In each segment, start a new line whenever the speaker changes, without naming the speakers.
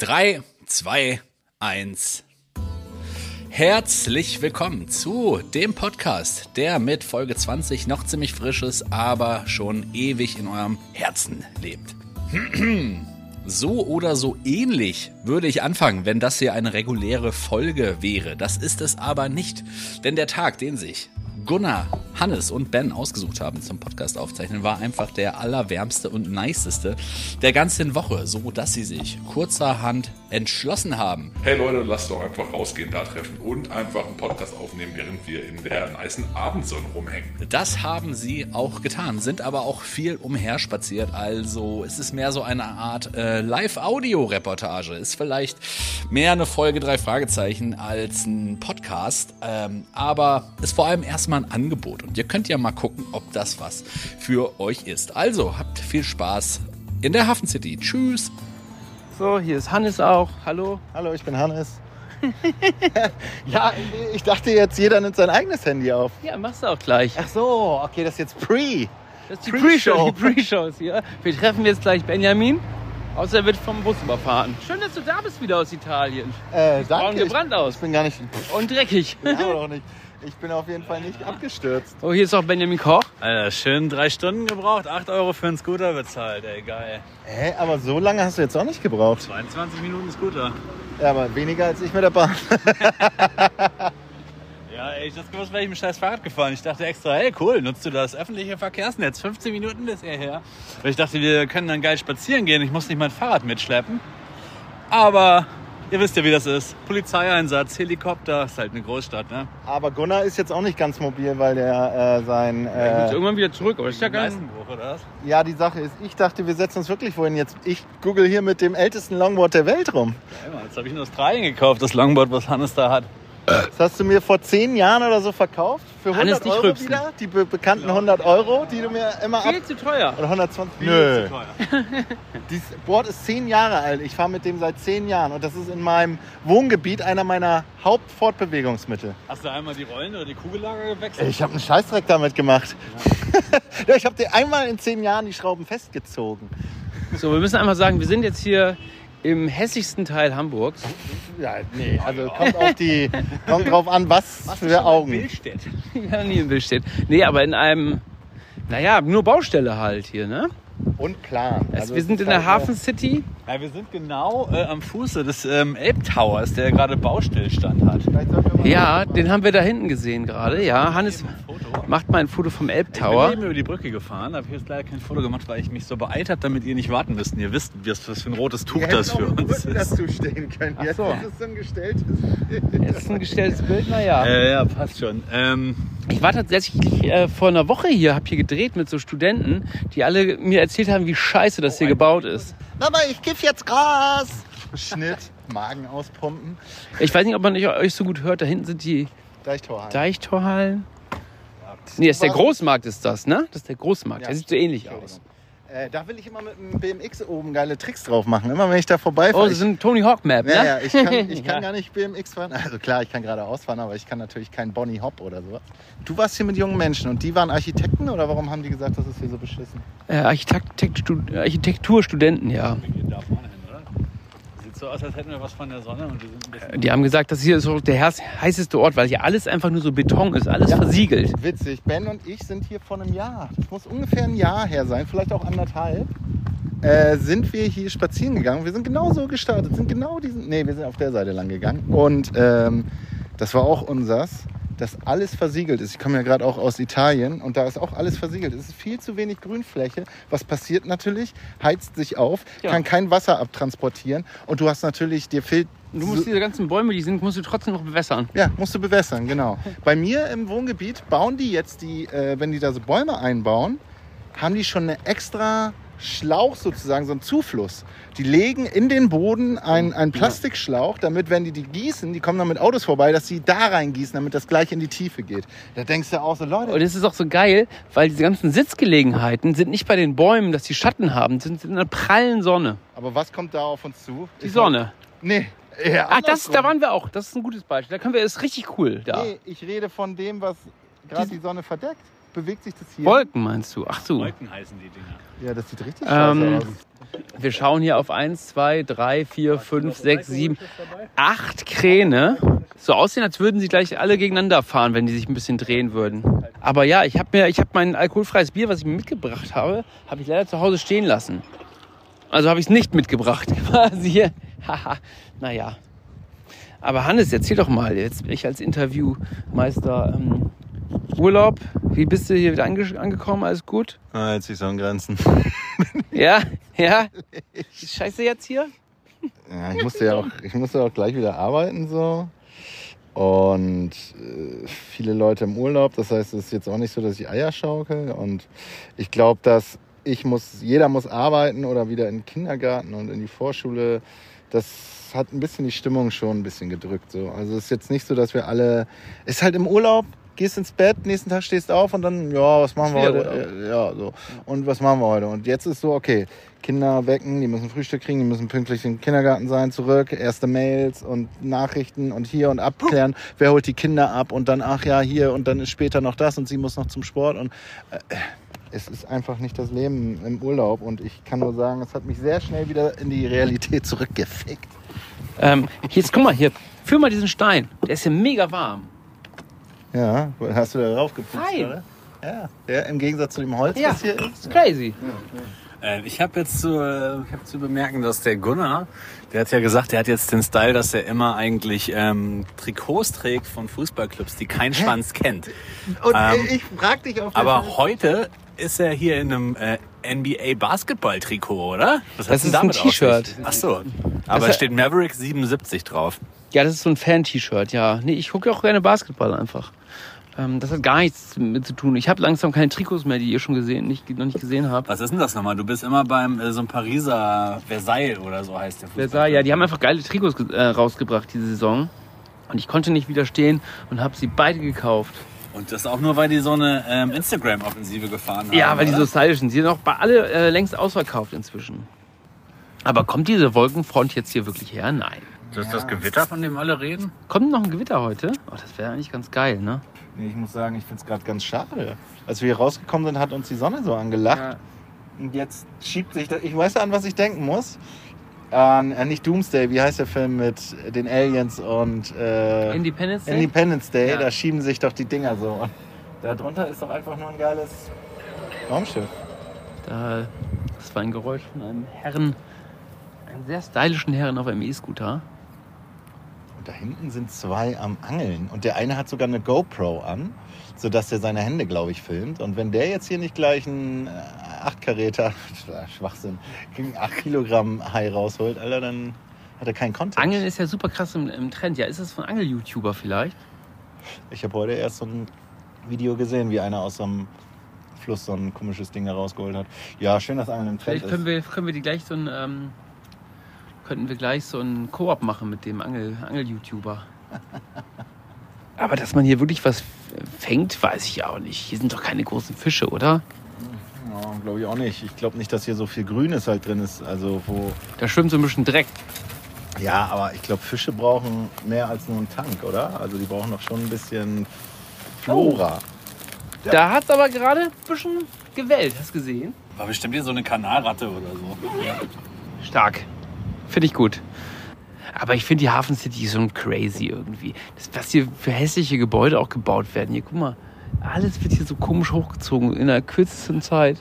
3, 2, 1. Herzlich willkommen zu dem Podcast, der mit Folge 20 noch ziemlich frisch ist, aber schon ewig in eurem Herzen lebt. So oder so ähnlich würde ich anfangen, wenn das hier eine reguläre Folge wäre. Das ist es aber nicht, denn der Tag, den sich Gunnar, Hannes und Ben ausgesucht haben zum Podcast aufzeichnen, war einfach der allerwärmste und niceste der ganzen Woche, so dass sie sich kurzerhand entschlossen haben.
Hey Leute, lasst doch einfach rausgehen, da treffen und einfach einen Podcast aufnehmen, während wir in der nicen Abendsonne rumhängen.
Das haben sie auch getan, sind aber auch viel umherspaziert, also es ist mehr so eine Art Live-Audio-Reportage. Ist vielleicht mehr eine Folge 3 Fragezeichen als ein Podcast, aber ist vor allem erstmal ein Angebot und ihr könnt ja mal gucken, ob das was für euch ist. Also habt viel Spaß in der Hafen City. Tschüss.
So, hier ist Hannes auch. Hallo.
Hallo, ich bin Hannes. Ja, ich dachte jetzt, jeder nimmt sein eigenes Handy auf.
Ja, machst du auch gleich.
Ach so, okay, das ist jetzt Pre.
Das ist die
Pre-Show.
Die Pre-Show ist hier. Wir treffen jetzt gleich Benjamin. Außer er wird vom Bus überfahren. Schön, dass du da bist wieder aus Italien. Braun
Danke.
gebrannt aus.
Ich bin gar nicht.
Und dreckig.
Ja, doch nicht. Ich bin auf jeden Fall nicht abgestürzt.
Oh, hier ist auch Benjamin Koch.
Alter, schön 3 Stunden gebraucht, 8 Euro für einen Scooter bezahlt, ey, geil.
Aber so lange hast du jetzt auch nicht gebraucht.
22 Minuten Scooter.
Ja, aber weniger als ich mit der Bahn.
Ja, ey, ich das gewusst, wäre ich mit scheiß Fahrrad gefahren. Ich dachte extra, hey, cool, nutzt du das öffentliche Verkehrsnetz? 15 Minuten bis hierher. Weil ich dachte, wir können dann geil spazieren gehen. Ich muss nicht mein Fahrrad mitschleppen. Aber ihr wisst ja, wie das ist. Polizeieinsatz, Helikopter, ist halt eine Großstadt, ne?
Aber Gunnar ist jetzt auch nicht ganz mobil, weil der sein...
Geht irgendwann wieder zurück, aber ist ja geil.
Leistenbruch, oder was?
Ja, die Sache ist, ich dachte, wir setzen uns wirklich wohin jetzt. Ich google hier mit dem ältesten Longboard der Welt rum.
Ja, Mann, jetzt habe ich in Australien gekauft, das Longboard, was Hannes da hat.
Das hast du mir vor 10 Jahren oder so verkauft. Für
Hannes,
100
nicht
Euro
rülpsen.
wieder. Die bekannten 100 Euro, die du mir immer ab...
Viel zu teuer.
Oder 120?
Viel zu teuer.
Dieses Board ist 10 Jahre alt. Ich fahre mit dem seit 10 Jahren. Und das ist in meinem Wohngebiet einer meiner Hauptfortbewegungsmittel.
Hast du einmal die Rollen oder die Kugellager gewechselt?
Ich habe einen Scheißdreck damit gemacht. Ja, ich habe dir einmal in 10 Jahren die Schrauben festgezogen.
So, wir müssen einmal sagen, wir sind jetzt hier im hässlichsten Teil Hamburgs.
Ja, nee, also kommt drauf an, was für Augen.
Billstedt.
Ja, nie in Billstedt. Nee, aber in einem, naja, nur Baustelle halt hier, ne?
Und Plan. Also
wir sind in der Hafen City.
Ja, wir sind genau am Fuße des Elbtowers, der gerade Baustillstand hat.
Ja, den haben wir da hinten gesehen gerade. Ja, Hannes macht mal ein Foto vom
Ich
Elbtower.
bin eben über die Brücke gefahren, habe jetzt leider kein Foto gemacht, weil ich mich so beeilt habe, damit ihr nicht warten müsst. Und ihr wisst, was für ein rotes Tuch das für uns ist.
dazu stehen können. Jetzt
so.
ist es so ein gestelltes.
Das ist ein gestelltes Bild, naja.
Ja, passt schon.
Ich war tatsächlich vor einer Woche hier, habe hier gedreht mit so Studenten, die alle mir erzählt haben, wie scheiße das hier gebaut ist.
Mama, ich kiff jetzt Gras. Schnitt, Magen auspumpen.
Ich weiß nicht, ob man euch so gut hört. Da hinten sind die
Deichtorhallen.
Deichtorhallen. Nee, das ist der Großmarkt, ist das, ne? Das ist der Großmarkt.
Ja,
Der sieht so ähnlich aus.
Da will ich immer mit dem BMX oben geile Tricks drauf machen. Immer wenn ich da vorbeifahre.
Oh, das ist ein Tony Hawk Map, ne?
Ja, ich kann gar nicht BMX fahren. Also klar, ich kann geradeaus fahren, aber ich kann natürlich kein Bonnie Hop oder sowas. Du warst hier mit jungen Menschen und die waren Architekten oder warum haben die gesagt, das ist hier so beschissen?
Architekturstudenten, ja.
wir gehen da vorne hin, oder? Sieht so aus, als hätten wir was von der Sonne und wir sind ein bisschen...
Die haben gesagt, das hier ist so der heißeste Ort, weil hier alles einfach nur so Beton ist, alles versiegelt.
Witzig, Ben und ich sind hier vor einem Jahr, das muss ungefähr ein Jahr her sein, vielleicht auch 1,5, sind wir hier spazieren gegangen. Wir sind genau so gestartet, wir sind auf der Seite lang gegangen und das war auch unsers, dass alles versiegelt ist. Ich komme ja gerade auch aus Italien und da ist auch alles versiegelt. Es ist viel zu wenig Grünfläche. Was passiert natürlich? Heizt sich auf, kann kein Wasser abtransportieren und du hast natürlich, dir fehlt...
Du musst diese ganzen Bäume, musst du trotzdem noch bewässern.
Ja, musst du bewässern, genau. Bei mir im Wohngebiet bauen die jetzt wenn die da so Bäume einbauen, haben die schon eine extra Schlauch sozusagen, so einen Zufluss. Die legen in den Boden einen Plastikschlauch, damit, wenn die gießen, die kommen dann mit Autos vorbei, dass sie da reingießen, damit das gleich in die Tiefe geht. Da denkst du auch so, Leute...
Und das ist auch so geil, weil diese ganzen Sitzgelegenheiten sind nicht bei den Bäumen, dass die Schatten haben, sind in einer prallen Sonne.
Aber was kommt da auf uns zu?
Die Sonne.
Nee. Ja,
Ach, da waren wir auch. Das ist ein gutes Beispiel. Da können wir, ist richtig cool da.
Nee, ich rede von dem, was gerade die Sonne verdeckt. bewegt sich das hier?
Wolken meinst du? Ach so.
Wolken heißen die Dinger.
Ja, das sieht richtig scheiße aus.
Wir schauen hier auf 1, 2, 3, 4, 5, 6, 7, 8 Kräne. So aussehen, als würden sie gleich alle gegeneinander fahren, wenn die sich ein bisschen drehen würden. Aber ja, ich habe mein alkoholfreies Bier, was ich mir mitgebracht habe, habe ich leider zu Hause stehen lassen. Also habe ich es nicht mitgebracht quasi. Haha, naja. Aber Hannes, erzähl doch mal, jetzt bin ich als Interviewmeister Urlaub. Wie bist du hier wieder angekommen? Alles gut?
Jetzt die Sonnengrenzen.
Ja? Scheiße jetzt hier?
Ja, ich musste auch gleich wieder arbeiten so. Und viele Leute im Urlaub. Das heißt, es ist jetzt auch nicht so, dass ich Eier schaukel. Und ich glaube, dass jeder muss arbeiten oder wieder in den Kindergarten und in die Vorschule. Das hat ein bisschen die Stimmung schon ein bisschen gedrückt. So. Also es ist jetzt nicht so, dass wir alle... Es ist halt im Urlaub, gehst ins Bett, nächsten Tag stehst auf und dann, ja, was machen wir heute? Ja, so. Und was machen wir heute? Und jetzt ist so, okay, Kinder wecken, die müssen Frühstück kriegen, die müssen pünktlich im Kindergarten sein, zurück, erste Mails und Nachrichten und hier und abklären, wer holt die Kinder ab und dann, ach ja, hier und dann ist später noch das und sie muss noch zum Sport und es ist einfach nicht das Leben im Urlaub und ich kann nur sagen, es hat mich sehr schnell wieder in die Realität zurückgefickt.
Jetzt guck mal hier, führ mal diesen Stein, der ist hier mega warm.
Ja, hast du da drauf geputzt,
Nein.
oder? Ja, im Gegensatz zu dem Holz, was hier ist.
Ist crazy.
Ich habe jetzt zu bemerken, dass der Gunnar, der hat ja gesagt, der hat jetzt den Style, dass er immer eigentlich Trikots trägt von Fußballclubs, die kein Schwanz kennt.
Und ich frag dich auf
Aber heute ist er hier in einem NBA-Basketball-Trikot, oder? Was
Das
hat's denn
ist ein
damit auf sich?
T-Shirt.
Ach so. Aber es steht Maverick 77 drauf.
Ja, das ist so ein Fan-T-Shirt, ja. Nee, ich gucke auch gerne Basketball einfach. Das hat gar nichts mit zu tun. Ich habe langsam keine Trikots mehr, die ihr schon noch nicht gesehen habt.
Was ist denn das nochmal? Du bist immer beim so einem Pariser Versailles oder so heißt der Fußball.
Versailles, ja, die haben einfach geile Trikots rausgebracht diese Saison. Und ich konnte nicht widerstehen und habe sie beide gekauft.
Und das auch nur, weil die so eine Instagram-Offensive gefahren haben.
Ja, weil die
oder?
so stylisch sind. Die sind auch bei alle längst ausverkauft inzwischen. Aber kommt diese Wolkenfront jetzt hier wirklich her? Nein.
Das ist das Gewitter, von dem alle reden?
Kommt noch ein Gewitter heute? Oh, das wäre eigentlich ganz geil, ne?
Nee, ich muss sagen, ich finde es gerade ganz schade. Als wir hier rausgekommen sind, hat uns die Sonne so angelacht.
Ja.
Und jetzt schiebt sich das... Ich weiß an, was ich denken muss. Nicht Doomsday, wie heißt der Film mit den Aliens und...
Independence Day?
Independence Day,
Ja.
da schieben sich doch die Dinger so. Und da drunter ist doch einfach nur ein geiles Raumschiff.
Das war ein Geräusch von einem Herren, einem sehr stylischen Herren auf einem E-Scooter.
Und da hinten sind zwei am Angeln. Und der eine hat sogar eine GoPro an, sodass er seine Hände, glaube ich, filmt. Und wenn der jetzt hier nicht gleich einen 8-Karäter, Schwachsinn, 8 Kilogramm Hai rausholt, Alter, dann hat er keinen Content.
Angeln ist ja super krass im Trend. Ja, ist das von Angel-YouTuber vielleicht?
Ich habe heute erst so ein Video gesehen, wie einer aus so einem Fluss so ein komisches Ding da rausgeholt hat. Ja, schön, dass Angeln im Trend
Vielleicht können wir die gleich könnten wir gleich so einen Koop machen mit dem Angel-YouTuber. Aber dass man hier wirklich was fängt, weiß ich auch nicht. Hier sind doch keine großen Fische, oder?
Ja, glaube ich auch nicht. Ich glaube nicht, dass hier so viel Grünes halt drin ist. Also wo...
Da schwimmt so ein bisschen Dreck.
Ja, aber ich glaube, Fische brauchen mehr als nur einen Tank, oder? Also die brauchen doch schon ein bisschen Flora.
Ja. Da hat es aber gerade ein bisschen gewellt. Hast du gesehen?
War bestimmt hier so eine Kanalratte oder so.
Stark. Finde ich gut. Aber ich finde die Hafen City so crazy irgendwie. Das, was hier für hässliche Gebäude auch gebaut werden. Hier, guck mal. Alles wird hier so komisch hochgezogen in der kürzesten Zeit.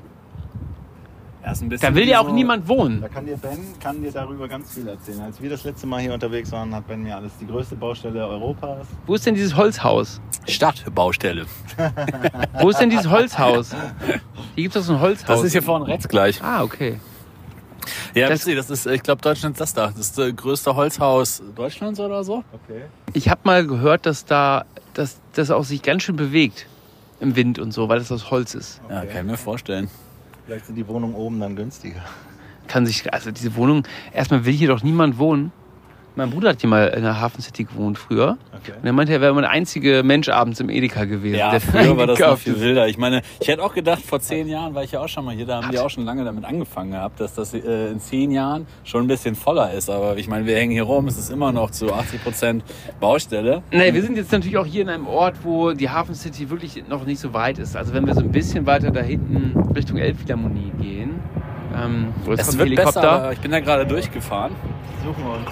Ja, ist ein bisschen
Da will
wie
ja auch
so-
niemand wohnen.
Da kann dir darüber ganz viel erzählen. Als wir das letzte Mal hier unterwegs waren, hat Ben mir alles die größte Baustelle Europas.
Wo ist denn dieses Holzhaus?
Stadtbaustelle.
Wo ist denn dieses Holzhaus? Hier gibt es doch so ein Holzhaus.
Das ist hier vorne rechts gleich.
Ah, okay.
Ja,
Das-
das ist, ich glaube, Deutschland ist das da. Das ist das größte Holzhaus Deutschlands oder so.
Okay.
Ich habe mal gehört, dass das auch sich ganz schön bewegt im Wind und so, weil das aus Holz ist.
Ja, kann ich mir vorstellen.
Vielleicht sind die Wohnungen oben dann günstiger.
Also diese Wohnung, erstmal will hier doch niemand wohnen. Mein Bruder hat hier mal in der Hafen City gewohnt früher.
Okay.
Und er meinte, er wäre immer der einzige Mensch abends im Edeka gewesen.
Ja,
der
früher war das noch
eingekauft
viel
ist.
wilder. Ich meine, ich hätte auch gedacht, vor 10 Jahren war ich ja auch schon mal hier, da haben die auch schon lange damit angefangen gehabt, dass das in 10 Jahren schon ein bisschen voller ist. Aber ich meine, wir hängen hier rum, es ist immer noch zu 80% Baustelle.
Nee, wir sind jetzt natürlich auch hier in einem Ort, wo die Hafen City wirklich noch nicht so weit ist. Also wenn wir so ein bisschen weiter da hinten Richtung Elbphilharmonie gehen, wo
Es
kommt
wird
ein
besser,
Helikopter.
aber ich bin da gerade durchgefahren. Suchen wir uns.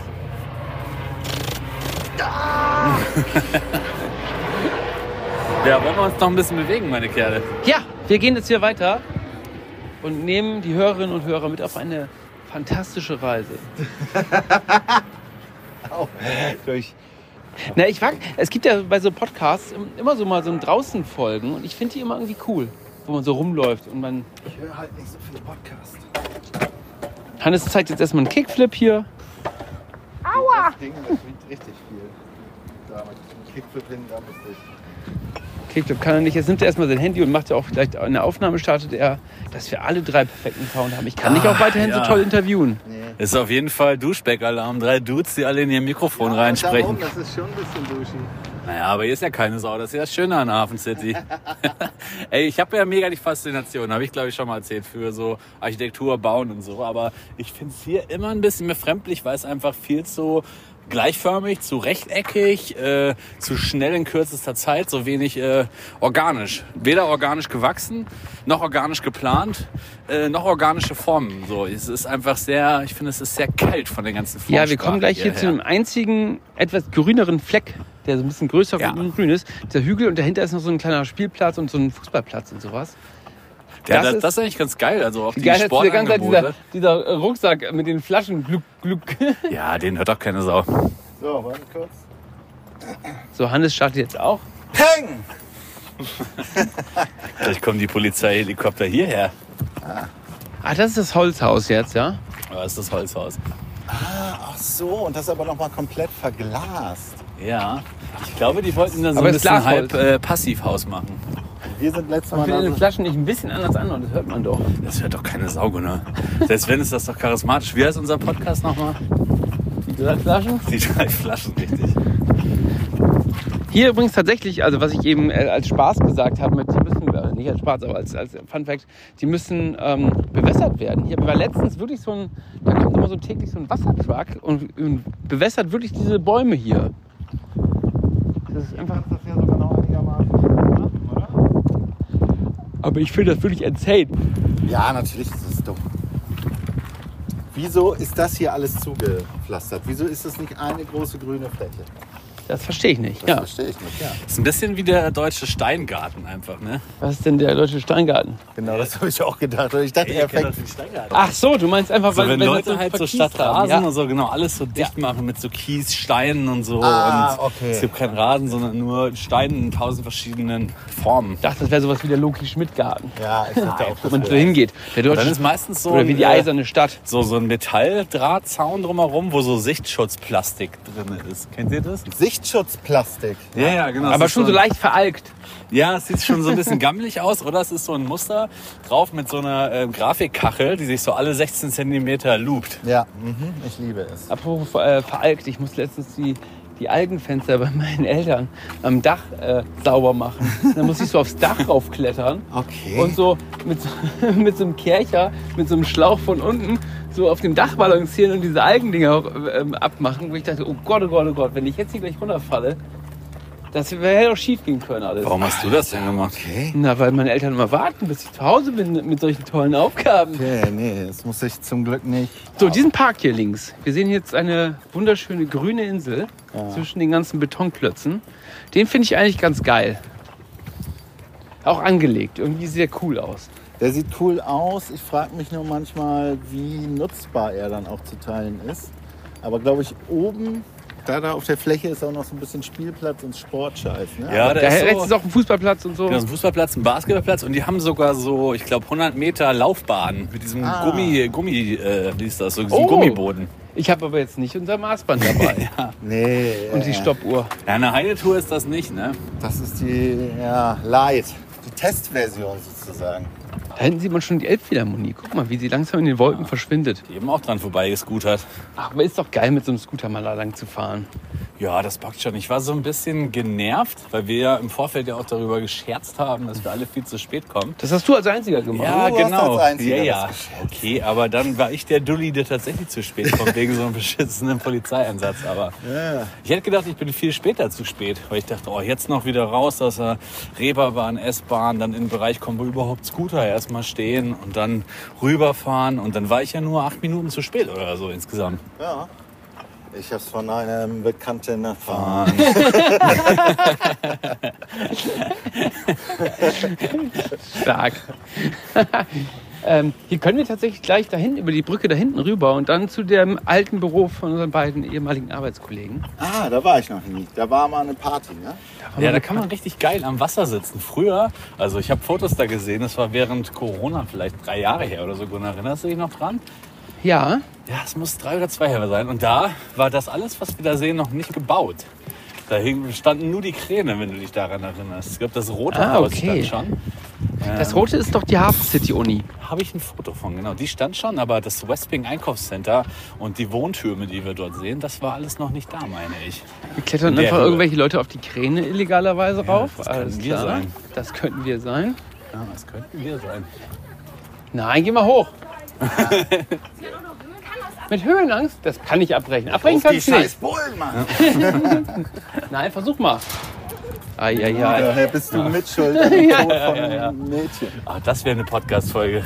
Ja, wollen wir uns noch ein bisschen bewegen, meine Kerle?
Ja, wir gehen jetzt hier weiter und nehmen die Hörerinnen und Hörer mit auf eine fantastische Reise. Na, es gibt ja bei so Podcasts immer so mal so ein Draußen-Folgen und ich finde die immer irgendwie cool, wo man so rumläuft und man...
Ich höre halt nicht so viele Podcasts.
Hannes zeigt jetzt erstmal einen Kickflip hier.
Aua! Das Ding, das wiegt richtig viel. Da mit dem Kickflip hin, da müsste ich.
Kickflip kann er nicht. Jetzt nimmt er erstmal sein Handy und macht ja auch gleich eine Aufnahme, startet er, dass wir alle 3 perfekten Sound haben. Ich kann dich auch weiterhin so toll interviewen.
Nee.
Ist auf jeden Fall Duschbäck-Alarm. 3 Dudes, die alle in ihr Mikrofon reinsprechen.
Das ist schon ein bisschen duschi.
Naja, aber hier ist ja keine Sau. Das ist ja das Schöne an Hafen City. Ey, ich habe ja mega die Faszination, habe ich glaube ich schon mal erzählt, für so Architektur, Bauen und so. Aber ich finde es hier immer ein bisschen befremdlich, weil es einfach viel zu gleichförmig, zu rechteckig, zu schnell in kürzester Zeit, so wenig organisch. Weder organisch gewachsen, noch organisch geplant, noch organische Formen. So, es ist einfach sehr, ich finde, es ist sehr kalt von den ganzen Formen.
Ja, wir kommen gleich hier zu einem einzigen, etwas grüneren Fleck, der so ein bisschen größer und grün ist. Der Hügel und dahinter ist noch so ein kleiner Spielplatz und so ein Fußballplatz und sowas.
Ja, das ist eigentlich ganz geil. Also auch die
geil, dass die ganze Zeit
Sportangebote.
dieser Rucksack mit den Flaschen gluck, gluck.
Ja, den hört doch keine Sau.
So, warte kurz.
So, Hannes startet jetzt auch.
Peng!
Vielleicht kommen die Polizeihelikopter hierher.
Ah, das ist das Holzhaus jetzt, ja?
Aber das ist das Holzhaus.
Ach so, und das aber nochmal komplett verglast.
Ja, ich glaube, die wollten da so
Aber
ein
das
bisschen
Glasholz.
halb Passivhaus machen.
Wir sind letztes
Man
Mal
findet
da
den
so,
Flaschen nicht ein bisschen anders an und das hört man doch.
Das hört doch keine Sau, ne? Selbst wenn, ist das doch charismatisch. Wie heißt unser Podcast nochmal?
Die 3 Flaschen?
Die 3 Flaschen, richtig.
Hier übrigens tatsächlich, also was ich eben als Spaß gesagt habe, mit, die müssen, nicht als Spaß, aber als Fun Fact, die müssen bewässert werden. Hier war letztens wirklich so ein, da kommt immer so täglich so ein Wassertruck und bewässert wirklich diese Bäume hier. Das ist einfach...
das ja so genau einigermaßen, oder?
Aber ich finde das wirklich insane.
Ja, natürlich ist es dumm. Wieso ist das hier alles zugepflastert? Wieso ist das nicht eine große grüne Fläche?
Das verstehe ich nicht.
Das
Ja.
verstehe ich nicht, ja.
Das ist ein bisschen wie der deutsche Steingarten einfach, ne?
Was ist denn der deutsche Steingarten?
Genau, das habe ich auch gedacht. Und ich dachte, er fängt...
den Steingarten.
Ach so, du meinst einfach,
So, wenn
das
Leute halt so
verkiest
statt
haben,
Rasen
ja.
und so genau alles so dicht machen mit so Kies, Steinen und so.
Ah,
und
okay.
es gibt keinen Rasen, sondern nur Steine in 1000 verschiedenen Formen.
Ich dachte, das wäre sowas wie der Loki-Schmidt-Garten,
Ja, ich dachte auch,
wo
das
man so
wäre...
hingeht. Der
Dann
deutsche
ist meistens so
oder wie die eiserne Stadt.
so ein Metalldrahtzaun drumherum, wo so Sichtschutzplastik drin ist. Kennt ihr das?
Sichtsschutzplastik.
Ja, genau.
Aber
es ist
schon so leicht veralkt.
Ja, es sieht schon so ein bisschen gammelig aus, oder? Es ist so ein Muster drauf mit so einer Grafikkachel, die sich so alle 16 Zentimeter loopt.
Ja, ich liebe es.
Apropos veralkt, ich musste letztens die Algenfenster bei meinen Eltern am Dach sauber machen. Dann musste ich so aufs Dach raufklettern
Okay.
und so mit so einem Kercher, mit so einem Schlauch von unten so auf dem Dach balancieren und diese Algendinger abmachen. Wo ich dachte, oh Gott, wenn ich jetzt hier gleich runterfalle, das hätte auch schief gehen können alles.
Warum hast du das denn gemacht?
Okay.
Na, weil meine Eltern immer warten, bis ich zu Hause bin mit solchen tollen Aufgaben.
Okay, nee, das muss ich zum Glück nicht.
So, diesen Park hier links. Wir sehen jetzt eine wunderschöne grüne Insel zwischen den ganzen Betonklötzen. Den finde ich eigentlich ganz geil. Auch angelegt. Irgendwie sieht der cool aus.
Der sieht cool aus. Ich frage mich nur manchmal, wie nutzbar er dann auch zu teilen ist. Aber glaube ich, oben, da auf der Fläche ist auch noch so ein bisschen Spielplatz und Sportscheiß. Ne?
Ja,
Da
der
rechts
ist
ist
so.
auch ein Fußballplatz und so.
Genau, ein Fußballplatz, ein Basketballplatz und die haben sogar so, ich glaube, 100 Meter Laufbahn mit diesem wie ist das, so diesem
Oh.
Gummiboden.
Ich habe aber jetzt nicht unser Maßband dabei.
Nee.
Und die Stoppuhr.
Ja, eine Heidetour ist das nicht, ne?
Das ist die Light. Die Testversion sozusagen.
Da hinten sieht man schon die Elbphilharmonie. Guck mal, wie sie langsam in den Wolken verschwindet.
Die eben auch dran vorbeigescootert.
Ach, aber ist doch geil, mit so einem Scooter mal da lang zu fahren.
Ja, das bockt schon. Ich war so ein bisschen genervt, weil wir ja im Vorfeld ja auch darüber gescherzt haben, dass wir alle viel zu spät kommen.
Das hast du als Einziger gemacht.
Ja,
Du hast
genau.
als Einziger
Ja.
das gescherzt.
Okay, aber dann war ich der Dulli, der tatsächlich zu spät kommt, wegen so einem beschissenen Polizeieinsatz. Aber ich hätte gedacht, ich bin viel später zu spät, weil ich dachte, oh, jetzt noch wieder raus aus der Reeperbahn, S-Bahn, dann in den Bereich kommen, wo überhaupt Scooter erstmal stehen und dann rüberfahren. Und dann war ich ja nur 8 Minuten zu spät oder so insgesamt.
Ja. Ich hab's von einem Bekannten erfahren.
Stark. Hier können wir tatsächlich gleich dahin, über die Brücke da hinten rüber und dann zu dem alten Büro von unseren beiden ehemaligen Arbeitskollegen.
Ah, da war ich noch nie. Da war mal eine Party, ne?
Ja, da kann man richtig geil am Wasser sitzen. Früher, also ich habe Fotos da gesehen, das war während Corona vielleicht 3 Jahre her oder so. Gunnar, erinnerst du dich noch dran?
Ja,
Ja, es muss 3 oder 2 Jahre sein. Und da war das alles, was wir da sehen, noch nicht gebaut. Da standen nur die Kräne, wenn du dich daran erinnerst. Ich glaube, das rote Haus
okay.
stand schon.
das rote ist doch die Hafen City Uni.
Habe ich ein Foto von, genau. Die stand schon, aber das Westwing Einkaufscenter und die Wohntürme, die wir dort sehen, das war alles noch nicht da, meine ich.
Wir klettern
Der
einfach
Höhe.
irgendwelche Leute auf die Kräne illegalerweise rauf.
das
Alles
könnten wir
klar.
sein.
Das könnten wir sein.
Ja, das könnten wir sein.
Nein, geh mal hoch. Mit Höhenangst? Das kann ich abbrechen. Abbrechen
Auf die
kannst du nicht.
scheiß Bullen, Mann!
Nein, versuch mal. Eieiei.
Daher bist du Mitschuld an dem Tod von einem Mädchen.
Ah, das wäre eine Podcast-Folge.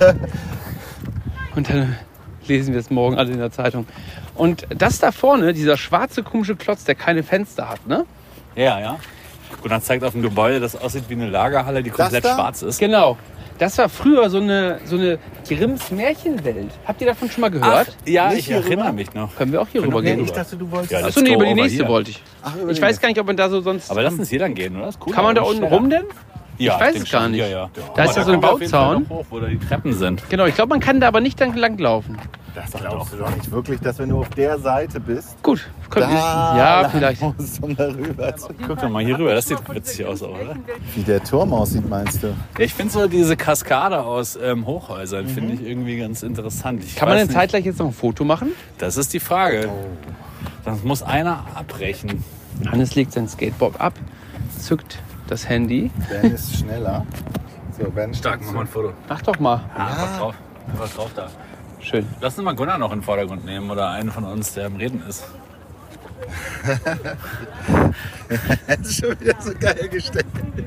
Und dann lesen wir es morgen alle in der Zeitung. Und das da vorne, dieser schwarze komische Klotz, der keine Fenster hat, ne?
Ja, ja. Und dann zeigt auf dem Gebäude, das aussieht wie eine Lagerhalle, die komplett
da?
schwarz ist.
Genau. Das war früher so eine Grimms Märchenwelt. Habt ihr davon schon mal gehört?
Ja,
Nicht
ich
hier
erinnere
rüber?
mich noch.
Können wir auch hier rüber
Nee,
gehen?
Ich dachte, du wolltest...
Ja,
Achso, nee, über die
over
nächste
here.
wollte ich.
Ach, über
Ich
die
weiß gar nicht, ob man da so sonst...
Aber lass uns hier dann gehen, oder? Das ist cool.
Kann man da
aber
unten
schneller.
rum denn?
Ja,
Ich weiß
denk
es gar
schon.
nicht.
Ja, ja.
Da ist ja so ein
kommen wir auf jeden Fall
Bauzaun.
noch hoch, wo da die Treppen sind.
Genau, ich glaube, man kann da aber nicht lang laufen.
Das glaubst du doch nicht wirklich, dass wenn du auf der Seite bist,
Gut, können wir.
da
Ja,
lang
vielleicht.
musst, um darüber zu...
Guck doch mal hier rüber, das sieht witzig aus, oder?
Wie der Turm aussieht, meinst du?
Ja, ich finde so diese Kaskade aus Hochhäusern, finde ich irgendwie ganz interessant. Ich
Kann man
weiß
denn
nicht,
zeitgleich jetzt noch ein Foto machen?
Das ist die Frage. Das muss einer abbrechen.
Hannes legt sein Skateboard ab, zückt das Handy.
Ben ist schneller. So, Ben
Stark, mach mal ein Foto.
Mach doch mal.
Einfach drauf. Einfach drauf da.
Schön.
Lass uns mal Gunnar noch in den Vordergrund nehmen oder einen von uns, der am Reden ist.
Das ist schon wieder so geil gestellt.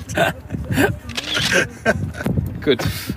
Gut.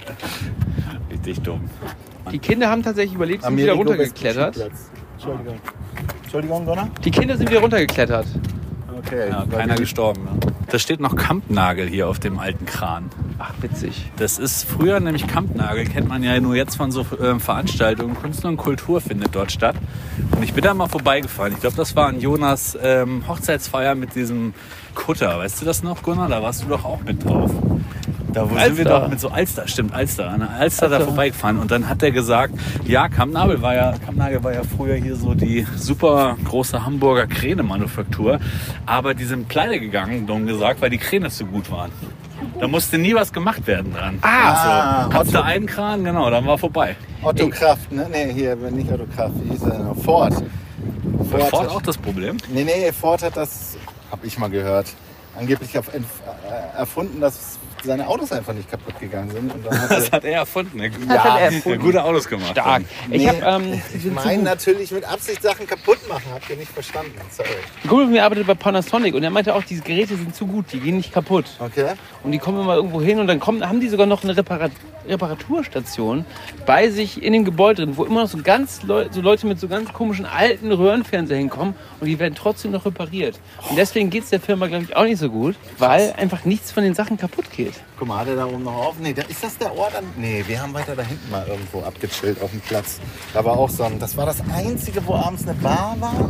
Richtig dumm.
Die Kinder haben tatsächlich überlebt, sind wieder runtergeklettert.
Entschuldigung. Entschuldigung, Gunnar?
Die Kinder sind wieder runtergeklettert.
Okay.
Ja, keiner gestorben. Ne? Da steht noch Kampnagel hier auf dem alten Kran.
Ach, witzig.
Das ist früher nämlich Kampnagel, kennt man ja nur jetzt von so Veranstaltungen. Kunst und Kultur findet dort statt. Und ich bin da mal vorbeigefahren. Ich glaube, das war an Jonas Hochzeitsfeier mit diesem Kutter. Weißt du das noch, Gunnar? Da warst du doch auch mit drauf. Da sind wir
Alster.
doch mit so Alster, stimmt, Alster. An der Alster da vorbeigefahren. Und dann hat er gesagt, ja, Kampnagel war ja früher hier so die super große Hamburger Kräne-Manufaktur. Aber die sind pleite gegangen, dumm gesagt, weil die Kräne zu gut waren. Da musste nie was gemacht werden dran.
Ah,
Habt
Otto.
ihr einen Kran? Genau, dann war vorbei.
Otto Kraft, ne? Nee, hier, nicht Otto Kraft, wie hieß er noch? Ford.
Ford
hat,
auch das Problem.
Nee, Ford hat das, hab ich mal gehört, angeblich erfunden, dass seine Autos einfach nicht kaputt gegangen sind. Und dann hat
Das hat er erfunden. Er
hat er erfunden.
gute Autos gemacht.
Stark. Ich
Nee,
habe
ich meine natürlich mit Absicht Sachen kaputt machen, habt ihr nicht verstanden. Sorry.
ein Kumpel von mir arbeitet bei Panasonic und er meinte auch, diese Geräte sind zu gut, die gehen nicht kaputt.
Okay.
Und die kommen immer irgendwo hin und dann haben die sogar noch eine Reparaturstation bei sich in dem Gebäude drin, wo immer noch so Leute mit so ganz komischen alten Röhrenfernseher hinkommen und die werden trotzdem noch repariert. Und deswegen geht es der Firma, glaube ich, auch nicht so gut, weil einfach nichts von den Sachen kaputt geht.
Guck mal, hat er da oben noch auf? Nee, ist das der Ort? Nee, wir haben weiter da hinten mal irgendwo abgechillt auf dem Platz. Da war auch das war das Einzige, wo abends eine Bar war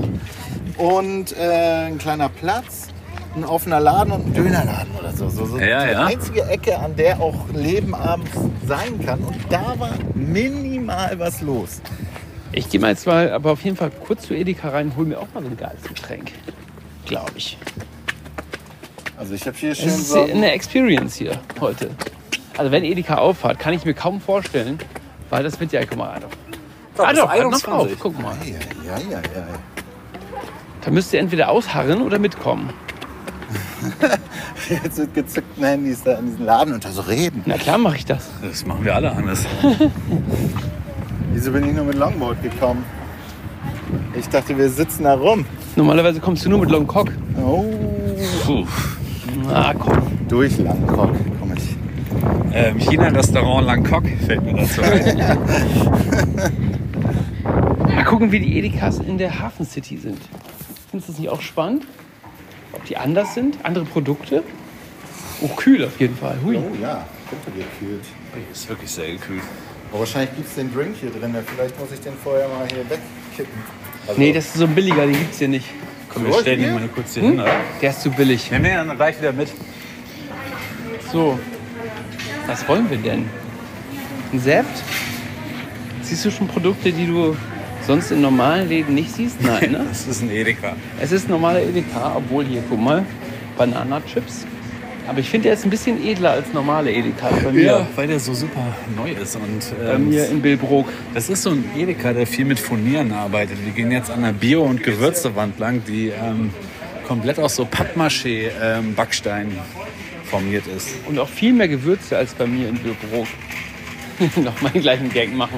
und ein kleiner Platz, ein offener Laden und ein Dönerladen oder so.
Ja,
die
ja.
einzige Ecke, an der auch Leben abends sein kann. Und da war minimal was los.
Ich gehe mal jetzt mal, aber auf jeden Fall kurz zu Edeka rein und hol mir auch mal so ein geiles Getränk. Glaube ich.
Also ich habe hier schön
Es ist
so...
eine Experience hier heute. Also wenn Edeka aufhat, kann ich mir kaum vorstellen, weil das wird ja, guck mal, Adolf.
Doch,
Adolf,
bis
hat noch
21.
auf, guck mal.
Ja.
Da müsst ihr entweder ausharren oder mitkommen.
Jetzt mit gezückten Handys da in diesen Laden und da so reden.
Na klar mache ich das.
Das machen wir alle anders.
Wieso bin ich nur mit Longboard gekommen? Ich dachte, wir sitzen da rum.
Normalerweise kommst du nur mit Long Cock.
Oh.
Puh.
Na komm.
Durch Langkrock komme ich.
China-Restaurant Langkok fällt mir dazu ein.
Mal gucken, wie die Edekas in der Hafen City sind. Findest du das nicht auch spannend? Ob die anders sind? Andere Produkte? Oh, kühl auf jeden Fall. Hui.
Oh ja, runtergekühlt.
Ist wirklich sehr gekühlt.
Aber wahrscheinlich gibt es den Drink hier drin. Vielleicht muss ich den vorher mal hier wegkippen. Also,
Nee, das ist so ein billiger, den gibt's hier nicht.
Komm, wir stellen den mal kurz hier hin, oder?
Der ist zu billig.
Nehmen wir dann gleich wieder mit.
So. Was wollen wir denn? Ein Saft? Siehst du schon Produkte, die du sonst in normalen Läden nicht siehst? Nein, ne?
Das ist ein Edeka.
Es ist ein normaler Edeka, obwohl hier, guck mal, Bananachips. Aber ich finde, der ist ein bisschen edler als normale Edeka bei mir.
Ja, weil der so super neu ist. Und,
Bei mir in Billbrook.
das ist so ein Edeka, der viel mit Furnieren arbeitet. Wir gehen jetzt an der Bio- und Gewürzewand lang, die komplett aus so Pappmaché-Backstein formiert ist.
Und auch viel mehr Gewürze als bei mir in Billbrook. Nochmal den gleichen Gag machen.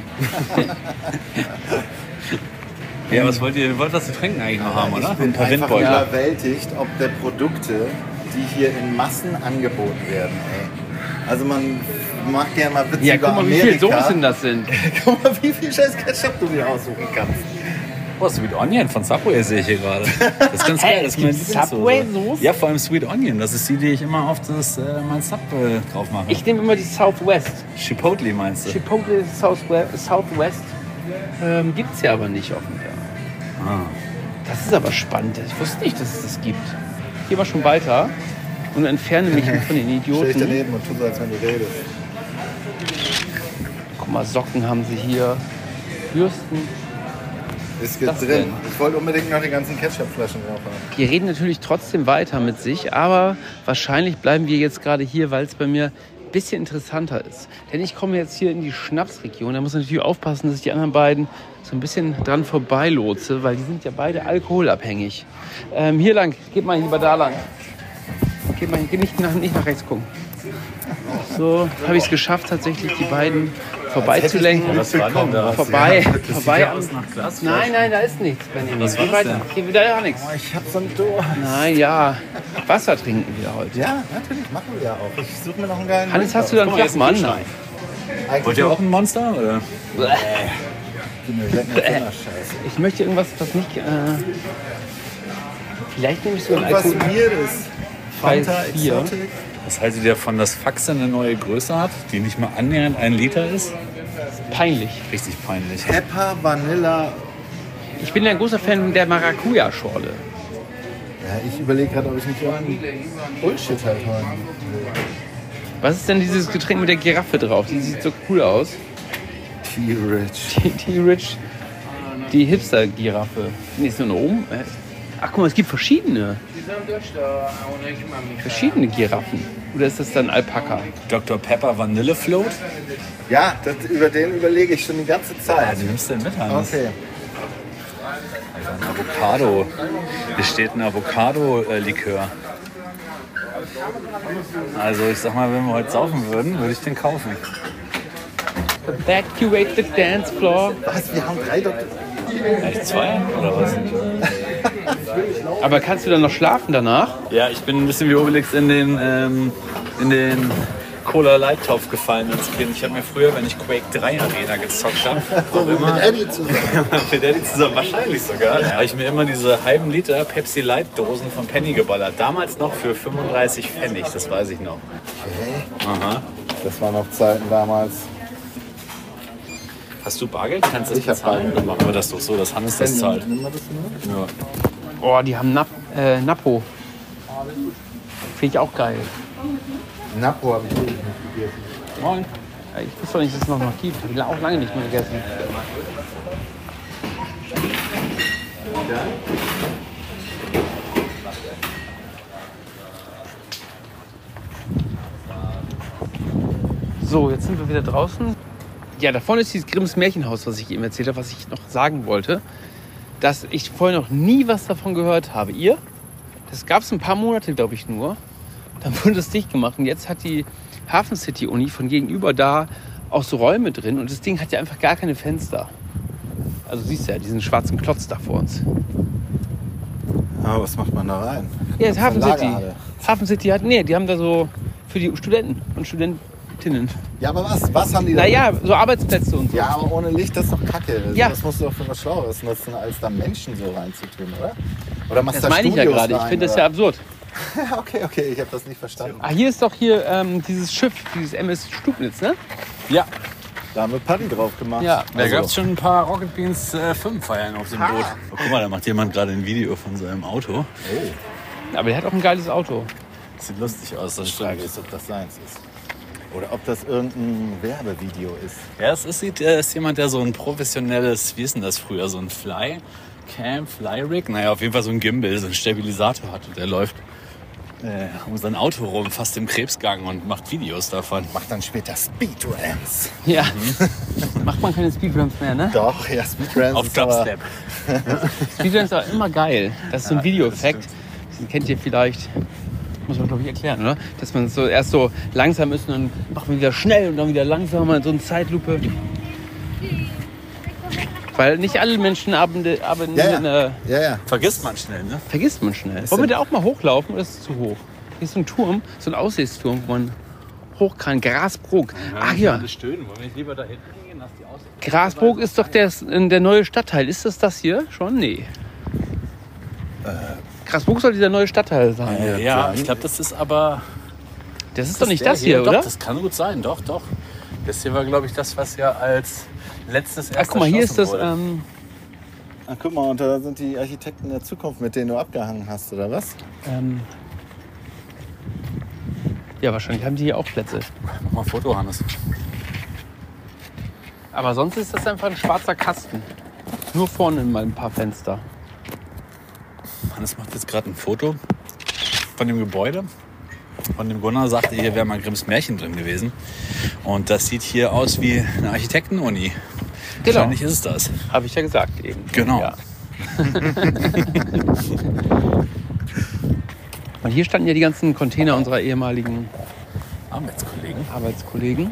Ja, was wollt ihr was zu trinken eigentlich noch haben, oder?
Ich bin
Ein paar
einfach
Windbeutel.
überwältigt, ob der Produkte, die hier in Massen angeboten werden. Ey. Also man macht gerne mal Witze
Ja,
über
guck mal, wie
Amerika.
viele Soßen das sind.
Guck mal, wie viel scheiß Ketchup du dir aussuchen kannst.
Oh, Sweet Onion von Subway sehe ich hier gerade. Das ist ganz geil. Das ist meine
Gibt's
Lieblingssoße.
Subway-Soße?
Ja, vor allem Sweet Onion. Das ist die ich immer auf das mein Sub drauf mache.
Ich nehme immer die Southwest.
Chipotle meinst du?
Chipotle Southwest gibt es ja aber nicht offenbar. Das ist aber spannend. Ich wusste nicht, dass es das gibt. Ich gehe mal schon weiter und entferne mich von den
Stell dich
Idioten.
daneben und tu so, als wenn du redest.
Guck mal, Socken haben sie hier. Bürsten.
Ist jetzt
Das
drin.
denn?
Ich wollte unbedingt noch die ganzen Ketchupflaschen drauf haben.
Die reden natürlich trotzdem weiter mit sich, aber wahrscheinlich bleiben wir jetzt gerade hier, weil es bei mir ein bisschen interessanter ist. Denn ich komme jetzt hier in die Schnapsregion. Da muss ich natürlich aufpassen, dass ich die anderen beiden so ein bisschen dran vorbeilotse, weil die sind ja beide alkoholabhängig. Hier lang, geht mal lieber da lang. Geht mal, geh nicht nach rechts gucken. So habe ich es geschafft, tatsächlich die beiden vorbeizulenken.
Was war denn da?
Vorbei,
Das
vorbei.
sieht aus nach Glas.
Nein, da ist nichts, Benjamin.
Was war
Geh
das
weiter. Hier wieder ja nichts.
Oh, ich hab so einen Durst.
Nein, ja. Wasser trinken wir heute.
Ja, natürlich, machen wir ja auch. Ich suche mir noch einen geilen
Hannes,
Drink
hast du da einen
Guck mal, jetzt
Flachmann?
ein
Nein.
Kühlschrank.
Eigentlich
Wollt ihr auch ein Monster? Oder?
Scheiße.
Ich möchte irgendwas, was nicht... vielleicht nehme ich so ein
Irgendwas
Alkohol...
Weirdes. Fanta
Preis 4.
Exotic.
Was haltet ihr davon, dass Faxe eine neue Größe hat, die nicht mal annähernd 1 Liter ist?
Peinlich.
Richtig peinlich.
Pepper, Vanilla.
Ich bin ja ein großer Fan der Maracuja-Schorle.
Ja, ich überlege gerade, ob ich nicht irgendeinen Bullshit halt haben.
Was ist denn dieses Getränk mit der Giraffe drauf? Die sieht so cool aus.
T-Rich.
Die T-Rich, die Hipster-Giraffe. Nee, ist nur eine oben. Ach guck mal, es gibt verschiedene. Verschiedene Giraffen. Oder ist das dann Alpaka?
Dr. Pepper Vanille Float?
Ja, über den überlege ich schon die ganze Zeit.
Wie nimmst du denn mit, Hannes?
Okay.
Ein Avocado. Hier steht ein Avocado-Likör. Also ich sag mal, wenn wir heute saufen würden, würde ich den kaufen.
Evacuate the dance floor.
Was? Wir haben 3 Dr.
Echt 2 oder was?
Aber kannst du dann noch schlafen danach?
Ja, ich bin ein bisschen wie Obelix in den Cola-Light-Topf gefallen als Kind. Ich habe mir früher, wenn ich Quake 3 Arena gezockt habe,
Mit Eddie zusammen.
mit Daddy zusammen, wahrscheinlich sogar, habe ich mir immer diese halben Liter Pepsi Light-Dosen von Penny geballert. Damals noch für 35 Pfennig, das weiß ich noch.
Okay.
Aha.
Das waren noch Zeiten damals.
Hast du Bargeld? Kannst du das
Ich hab
bezahlen?
Bargeld.
Dann machen wir das doch so, dass Hannes das zahlt.
Nimm mal das nur.
Ja.
Oh, die haben Napo. Finde ich auch geil.
Napo habe ich wirklich nicht gegessen.
Moin.
Ja, ich wusste doch nicht, dass es noch gibt. Habe ich auch lange nicht mehr gegessen. So, jetzt sind wir wieder draußen. Ja, da vorne ist dieses Grimms Märchenhaus, was ich eben erzählt habe, was ich noch sagen wollte. Dass ich vorher noch nie was davon gehört habe. Ihr? Das gab es ein paar Monate, glaube ich, nur. Dann wurde es dicht gemacht. Und jetzt hat die Hafen City Uni von gegenüber da auch so Räume drin. Und das Ding hat ja einfach gar keine Fenster. Also siehst du ja diesen schwarzen Klotz da vor uns.
Aber was macht man da rein?
Ja, das Hafen City.
Lagerhalle.
Hafen City hat, nee, die haben da so für die Studenten und Studentinnen.
Ja, aber was haben die da?
Naja, so Arbeitsplätze und so.
Ja, aber ohne Licht, das ist doch Kacke.
Ja.
Das musst du doch für was Schlaueres nutzen, als da Menschen so reinzutun, oder? Oder machst
Das
da
meine ich ja
Studios
gerade. Ich
rein,
finde das
oder?
ja absurd.
Okay, ich habe das nicht verstanden.
Ah, hier ist doch hier dieses Schiff, dieses MS Stubnitz, ne?
Ja,
Da haben wir Party drauf gemacht.
Ja.
da gab es schon ein paar Rocket Beans Firmenfeiern auf dem Boot. Oh, guck mal, da macht jemand gerade ein Video von seinem Auto.
Aber der hat auch ein geiles Auto.
Sieht lustig aus, das
Die Frage
stimmt.
ist, ob das seins ist. Oder ob das irgendein Werbevideo ist.
Ja, ist jemand, der so ein professionelles, wie ist denn das früher, so ein Fly-Rig? Naja, auf jeden Fall so ein Gimbal, so einen Stabilisator hat und der läuft um sein Auto rum, fast im Krebsgang und macht Videos davon.
Macht dann später Speedruns.
Ja. Macht man keine Speedruns mehr, ne?
Doch, ja, Speedruns
Auf
ist aber...
Dubstep.
Speedruns ist auch immer geil. Das ist so ein Videoeffekt. Den kennt ihr vielleicht. Muss man, glaube ich, erklären, oder? Dass man so erst so langsam ist und dann macht man wieder schnell und dann wieder langsamer in so eine Zeitlupe. Weil nicht alle Menschen arbeiten
Ja.
Vergisst man schnell, ne?
vergisst man schnell. Wollen wir da auch mal hochlaufen oder ist es zu hoch? Hier ist so ein Turm, so ein Aussichtsturm, wo man hoch kann. Grasbrook. Ach ja,
Stöhnen. Wollen wir nicht lieber da hinten gehen? Hast die Aussicht?
Grasbrook ist doch der neue Stadtteil. Ist das hier schon? Nee. Grasbrook soll dieser neue Stadtteil sein.
Ja, ich glaube, das ist aber...
Das ist doch nicht
der
das hier,
Doch,
oder?
das kann gut sein, doch. Das hier war, glaube ich, das, was ja als letztes
Ach, guck mal, hier ist das...
Ach, guck mal, und da sind die Architekten der Zukunft, mit denen du abgehangen hast, oder was?
Ja, wahrscheinlich haben die hier auch Plätze.
Mach mal ein Foto, Hannes.
Aber sonst ist das einfach ein schwarzer Kasten. Nur vorne mal ein paar Fenster.
Hannes macht jetzt gerade ein Foto von dem Gebäude. Von dem Gunnar sagte, hier wäre mal Grimms Märchen drin gewesen. Und das sieht hier aus wie eine Architektenuni.
Genau.
Wahrscheinlich ist es das.
Habe ich ja gesagt eben.
Genau.
Ja. Und hier standen ja die ganzen Container unserer ehemaligen
Arbeitskollegen.
Arbeitskollegen.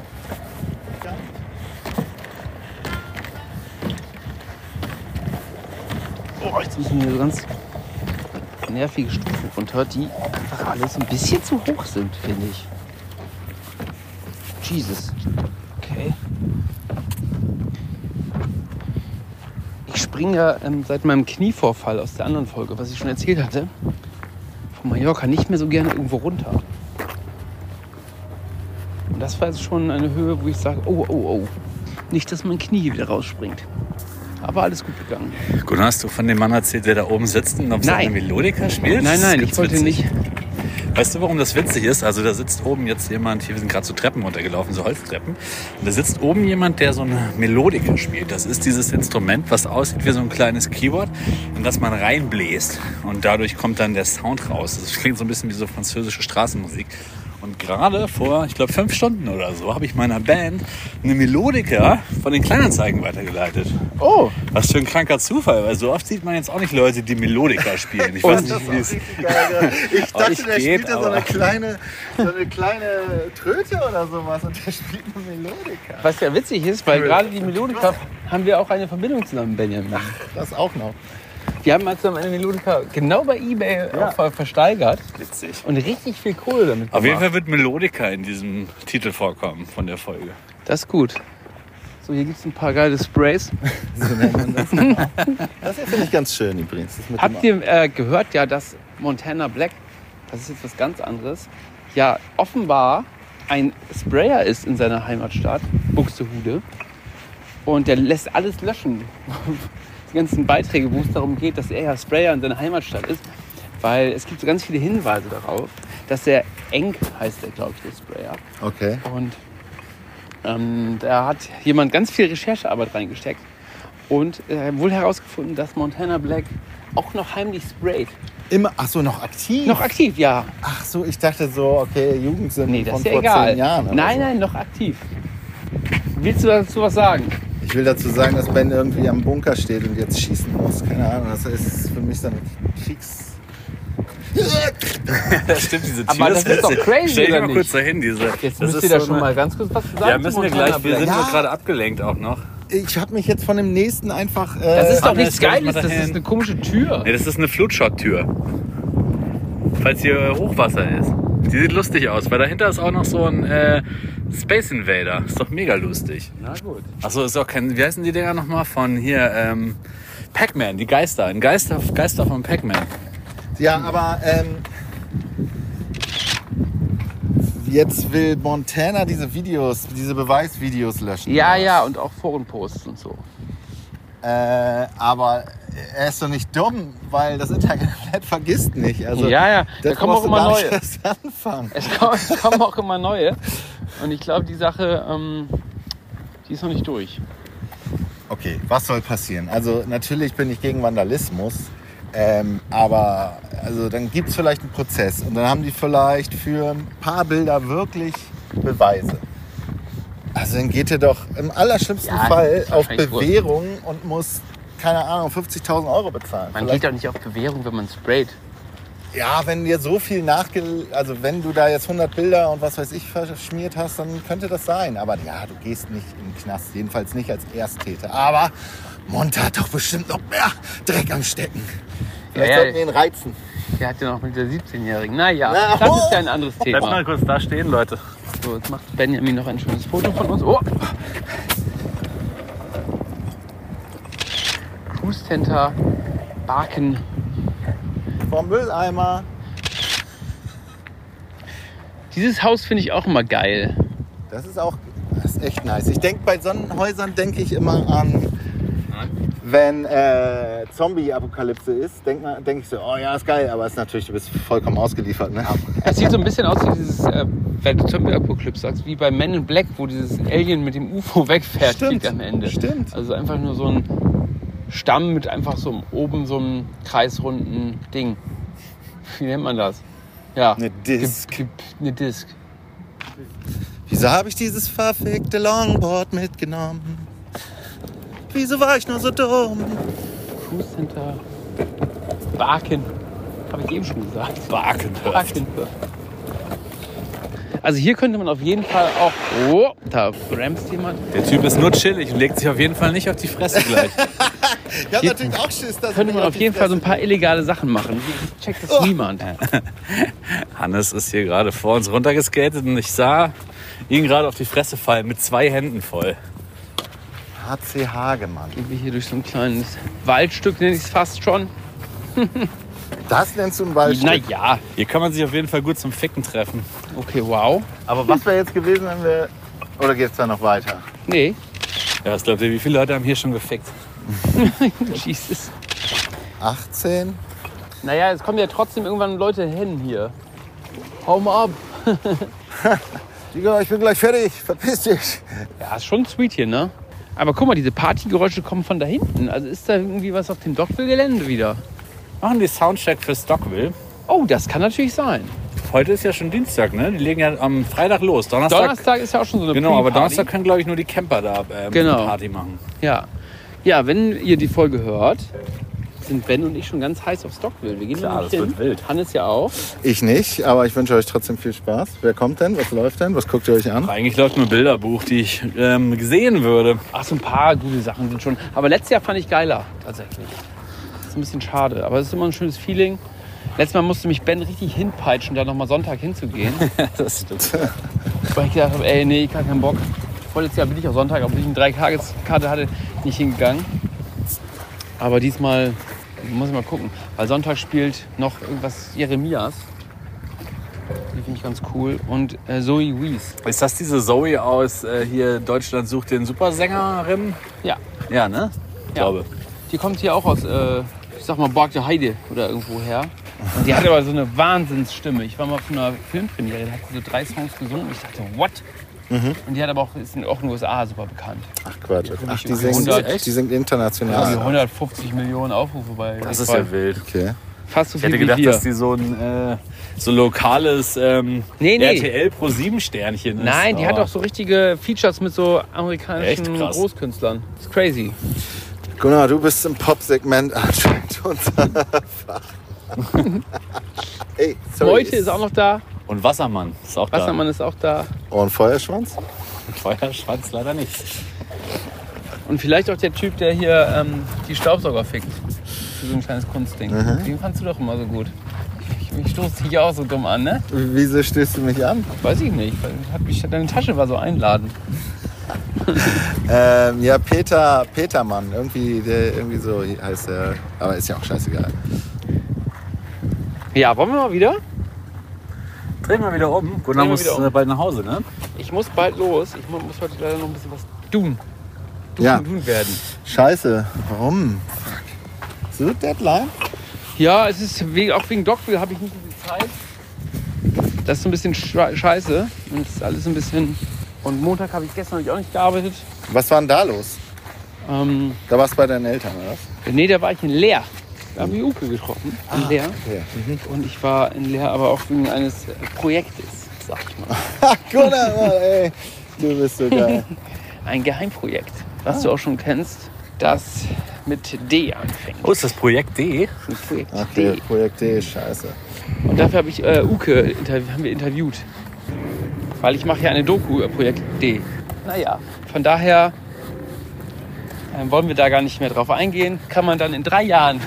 Oh, jetzt müssen wir so ganz nervige Stufen runter, die einfach alles ein bisschen zu hoch sind, finde ich. Jesus. Okay. Ich springe ja seit meinem Knievorfall aus der anderen Folge, was ich schon erzählt hatte, von Mallorca nicht mehr so gerne irgendwo runter. Und das war jetzt schon eine Höhe, wo ich sage, oh. Nicht, dass mein Knie wieder rausspringt. Aber alles gut gegangen.
Gunnar, hast du von dem Mann erzählt, der da oben sitzt und auf seiner Melodika spielt?
Nein,
Das ist
ich
ganz
wollte
witzig.
nicht.
Weißt du, warum das witzig ist? Also da sitzt oben jetzt jemand, hier wir sind gerade so Treppen runtergelaufen, so Holztreppen. Und da sitzt oben jemand, der so eine Melodika spielt. Das ist dieses Instrument, was aussieht wie so ein kleines Keyboard, in das man reinbläst. Und dadurch kommt dann der Sound raus. Das klingt so ein bisschen wie so französische Straßenmusik. Und gerade vor, ich glaube, 5 Stunden oder so, habe ich meiner Band eine Melodika von den Kleinanzeigen weitergeleitet.
Oh,
Was für ein kranker Zufall, weil so oft sieht man jetzt auch nicht Leute, die Melodika spielen. Ich weiß nicht, wie es...
Ich dachte,
Euch
der
geht,
spielt ja so eine
aber-
kleine Tröte oder sowas und der spielt eine Melodika.
was ja witzig ist, weil gerade die Melodika haben wir auch eine Verbindung zusammen, Benjamin.
Das auch noch.
Wir haben mal zusammen eine Melodika genau bei eBay auch versteigert
Witzig.
und richtig viel Kohle damit
Auf jeden
gemacht.
Fall wird Melodika in diesem Titel vorkommen von der Folge.
Das ist gut. So, hier gibt es ein paar geile Sprays.
Das hier finde ich ganz schön übrigens. Das mit
Habt
dem-
ihr gehört, ja, dass Montana Black, das ist jetzt was ganz anderes, ja offenbar ein Sprayer ist in seiner Heimatstadt, Buxtehude. Und der lässt alles löschen. Die ganzen Beiträge, wo es darum geht, dass er ja Sprayer in seiner Heimatstadt ist. Weil es gibt so ganz viele Hinweise darauf, dass der Enk heißt, der glaube ich, der Sprayer.
Okay.
Und da hat jemand ganz viel Recherchearbeit reingesteckt und wohl herausgefunden, dass Montana Black auch noch heimlich sprayt.
Immer, ach so, noch aktiv?
Noch aktiv, ja.
Ach so, ich dachte so, okay, Jugendsünden
Nee, das
von
ist ja
vor
egal.
10 Jahren. oder
Nein,
so.
nein, noch aktiv. Willst du dazu was sagen?
Ich will dazu sagen, dass Ben irgendwie am Bunker steht und jetzt schießen muss. Keine Ahnung, das ist für mich so ein Kriegs...
Das stimmt, diese Tür.
Aber das ist doch crazy,
Stell dich
oder
mal
nicht?
kurz dahin, diese.
Jetzt
das
müsst
ist
ihr da
so
schon
eine-
mal ganz kurz was sagen.
Ja, müssen wir
zum
gleich. Wir
Montana
sind
Black.
nur gerade abgelenkt auch noch.
Ich habe mich jetzt von dem nächsten einfach...
Das ist doch
Hannes,
nichts
komm mal
Geiles, das
dahin.
ist eine komische Tür.
Nee, das ist eine Flutschott-Tür. Falls hier Hochwasser ist. Die sieht lustig aus, weil dahinter ist auch noch so ein Space Invader. Ist doch mega lustig.
Na gut.
Achso, ist auch kein. Wie heißen die Dinger nochmal? Von hier, Pac-Man, die Geister. Ein Geister von Pac-Man.
Ja, aber jetzt will Montana diese Beweisvideos löschen.
Ja, ja, und auch Forenposts und so.
Aber er ist doch nicht dumm, weil das Internet vergisst nicht. Also,
Ja, ja, da
das
kommen auch
brauchst du
immer
gar nicht
neue.
erst anfangen.
Es kommen auch immer neue. Und ich glaube, die Sache, die ist noch nicht durch.
Okay, was soll passieren? Also natürlich bin ich gegen Vandalismus, aber also, dann gibt es vielleicht einen Prozess und dann haben die vielleicht für ein paar Bilder wirklich Beweise. Also dann geht er doch im allerschlimmsten
Ja,
Fall
ist
auf
wahrscheinlich
Bewährung und muss, keine Ahnung, 50.000 Euro bezahlen.
Man
Vielleicht-
geht doch nicht auf Bewährung, wenn man sprayt.
Ja, wenn dir so viel also wenn du da jetzt 100 Bilder und was weiß ich verschmiert hast, dann könnte das sein. Aber ja, du gehst nicht in den Knast, jedenfalls nicht als Ersttäter. Aber Monta hat doch bestimmt noch mehr Dreck am Stecken. Vielleicht
Ja, ja.
sollten wir ihn reizen.
Der hat ja noch mit der 17-Jährigen. Naja,
Na,
das
oh.
ist ja ein anderes
Bleib
Thema.
mal kurz da stehen, Leute.
So, jetzt macht Benjamin noch ein schönes Foto von uns. Oh! Cruise Center, Barken.
Vom Mülleimer.
Dieses Haus finde ich auch immer geil.
Das ist echt nice. Ich denke, bei Sonnenhäusern denke ich immer an, wenn Zombie-Apokalypse ist, denke ich so, oh ja, ist geil, aber ist natürlich, du bist vollkommen ausgeliefert, ne?
Es sieht so ein bisschen aus wie dieses, wenn du Zombie-Apokalypse sagst, wie bei Men in Black, wo dieses Alien mit dem UFO wegfährt
Stimmt,
am Ende.
stimmt.
Also einfach nur so ein Stamm mit einfach so oben so einem kreisrunden Ding. Wie nennt man das? Ja.
Eine Disc.
Eine Disc.
Wieso habe ich dieses verfickte Longboard mitgenommen? Wieso war ich nur so dumm?
Cruise Center. Barken. Habe ich eben schon gesagt.
Barkenhöft.
Also hier könnte man auf jeden Fall auch... Oh, da bremst jemand.
Der Typ ist nur chillig und legt sich auf jeden Fall nicht auf die Fresse gleich.
Ich habe
Hier
natürlich auch Schiss, dass
Könnte
ich
man
auf
auf jeden Fall so ein paar illegale Sachen machen. Hier checkt das niemand.
Hannes ist hier gerade vor uns runtergeskatet und ich sah ihn gerade auf die Fresse fallen mit 2 Händen voll.
HC Hagemann.
Gehen wir hier durch so ein kleines Waldstück, nenne ich es fast schon.
Das nennst du ein Waldstück?
Naja,
Hier kann man sich auf jeden Fall gut zum Ficken treffen.
okay, wow.
Aber was wäre jetzt gewesen, wenn wir... Oder geht es da noch weiter?
Nee,
Ja, was glaubt ihr, wie viele Leute haben hier schon gefickt?
Jesus.
18?
Naja, es kommen ja trotzdem irgendwann Leute hin hier. Hau mal ab.
Digga, ich bin gleich fertig. Verpiss dich.
Ja, ist schon sweet hier, ne? Aber guck mal, diese Partygeräusche kommen von da hinten. Also ist da irgendwie was auf dem Dockville-Gelände wieder?
Machen die Soundcheck für Stockville.
Oh, das kann natürlich sein.
Heute ist ja schon Dienstag, ne? Die legen ja am Freitag los. Donnerstag
ist ja auch schon so eine
Genau, aber
Pre-Party.
Donnerstag können, glaube ich, nur die Camper da
Genau.
Party machen.
Ja. Ja, wenn ihr die Folge hört, sind Ben und ich schon ganz heiß auf Stockville. Wir gehen
Klar,
nämlich
das
hin.
wird wild.
Hannes ja auch.
Ich nicht, aber ich wünsche euch trotzdem viel Spaß. Wer kommt denn? Was läuft denn? Was guckt ihr euch an?
Eigentlich läuft nur ein Bilderbuch, die ich sehen würde.
Ach, so ein paar gute Sachen sind schon. Aber letztes Jahr fand ich geiler, tatsächlich. Das ist ein bisschen schade, aber es ist immer ein schönes Feeling. Letztes Mal musste mich Ben richtig hinpeitschen, da nochmal Sonntag hinzugehen.
Das stimmt.
Weil ich gedacht habe, ey, nee, ich habe keinen Bock. Vorletztes Jahr bin ich auch Sonntag, obwohl ich eine 3-Tageskarte hatte, nicht hingegangen. Aber diesmal muss ich mal gucken. Weil Sonntag spielt noch irgendwas Jeremias. Die finde ich ganz cool. Und Zoe Wees.
Ist das diese Zoe aus hier Deutschland sucht den Supersängerin?
Ja,
Ja, ne? Ich glaube.
die kommt hier auch aus, ich sag mal, Borg der Heide oder irgendwo her. Und die hat aber so eine Wahnsinnsstimme. Ich war mal auf einer Filmpremiere, da hat sie so 3 Songs gesungen. Ich dachte, what? Und die hat aber auch, ist auch in den USA super bekannt.
Ach Quatsch. Ach, die
über
singt,
100
die singt international.
Also 150 Millionen Aufrufe bei
Das ist
Spotify.
ja wild.
Okay.
Fast so
Ich
viel
hätte
wie
gedacht,
wir.
dass die so ein so lokales
Nee.
RTL Pro 7 Sternchen ist.
Nein, die hat
Aber
auch so richtige Features mit so
Echt
amerikanischen
krass.
Großkünstlern. Das ist crazy.
Gunnar, du bist im Pop-Segment anscheinend unser Fach. Hey, sorry.
Meute ist auch noch da.
Und Wassermann ist auch
Wassermann ist auch da.
Und Feuerschwanz?
da. Feuerschwanz leider nicht.
Und vielleicht auch der Typ, der hier die Staubsauger fickt. Für so ein kleines Kunstding. Den fandst du doch immer so gut. Ich stoße dich auch so dumm an, ne?
Wieso stößt du mich an?
Weiß ich nicht. Deine Tasche war so einladend.
Ja, Petermann. Irgendwie so heißt er. Aber ist ja auch scheißegal.
Ja, wollen wir mal wieder?
Drehen wir wieder um. Gunnar
wir
muss
wieder um.
bald nach Hause, ne?
Ich muss bald los. Ich muss heute leider noch ein bisschen was tun.
Ja.
Tun werden.
Scheiße. Warum? Fuck. So, Deadline?
Ja, es ist auch wegen Dogville habe ich nicht so viel Zeit. Das ist so ein bisschen scheiße. Und es ist alles ein bisschen. Und Montag habe ich gestern auch nicht gearbeitet.
Was war denn da los? Da warst du bei deinen Eltern, oder was?
Nee, da war ich in Leer. Da haben wir Uke getroffen. In Leer.
Okay.
Und ich war in Leer, aber auch wegen eines Projektes, sag ich mal.
Gunnar, ey. Du bist so geil.
Ein Geheimprojekt, was du auch schon kennst, das mit D anfängt.
Oh, ist das Projekt D?
Ein Projekt
Okay,
D.
Projekt D, scheiße.
Und dafür habe ich Uke haben wir interviewt. Weil ich mache ja eine Doku, Projekt D. Naja, von daher wollen wir da gar nicht mehr drauf eingehen. Kann man dann in 3 Jahren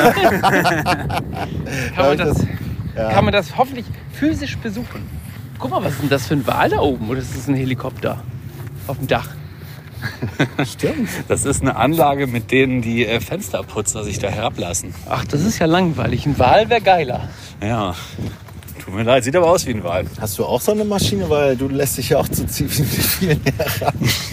kann man das hoffentlich physisch besuchen. Guck mal, was ist denn das für ein Wal da oben? Oder ist das ein Helikopter auf dem Dach?
Stimmt.
Das ist eine Anlage, mit denen die Fensterputzer sich da herablassen.
Ach, das ist ja langweilig. Ein Wal wäre geiler.
Ja. Tut mir leid, sieht aber aus wie ein Wal.
Hast du auch so eine Maschine? Weil du lässt dich ja auch zu ziemlich viel heran.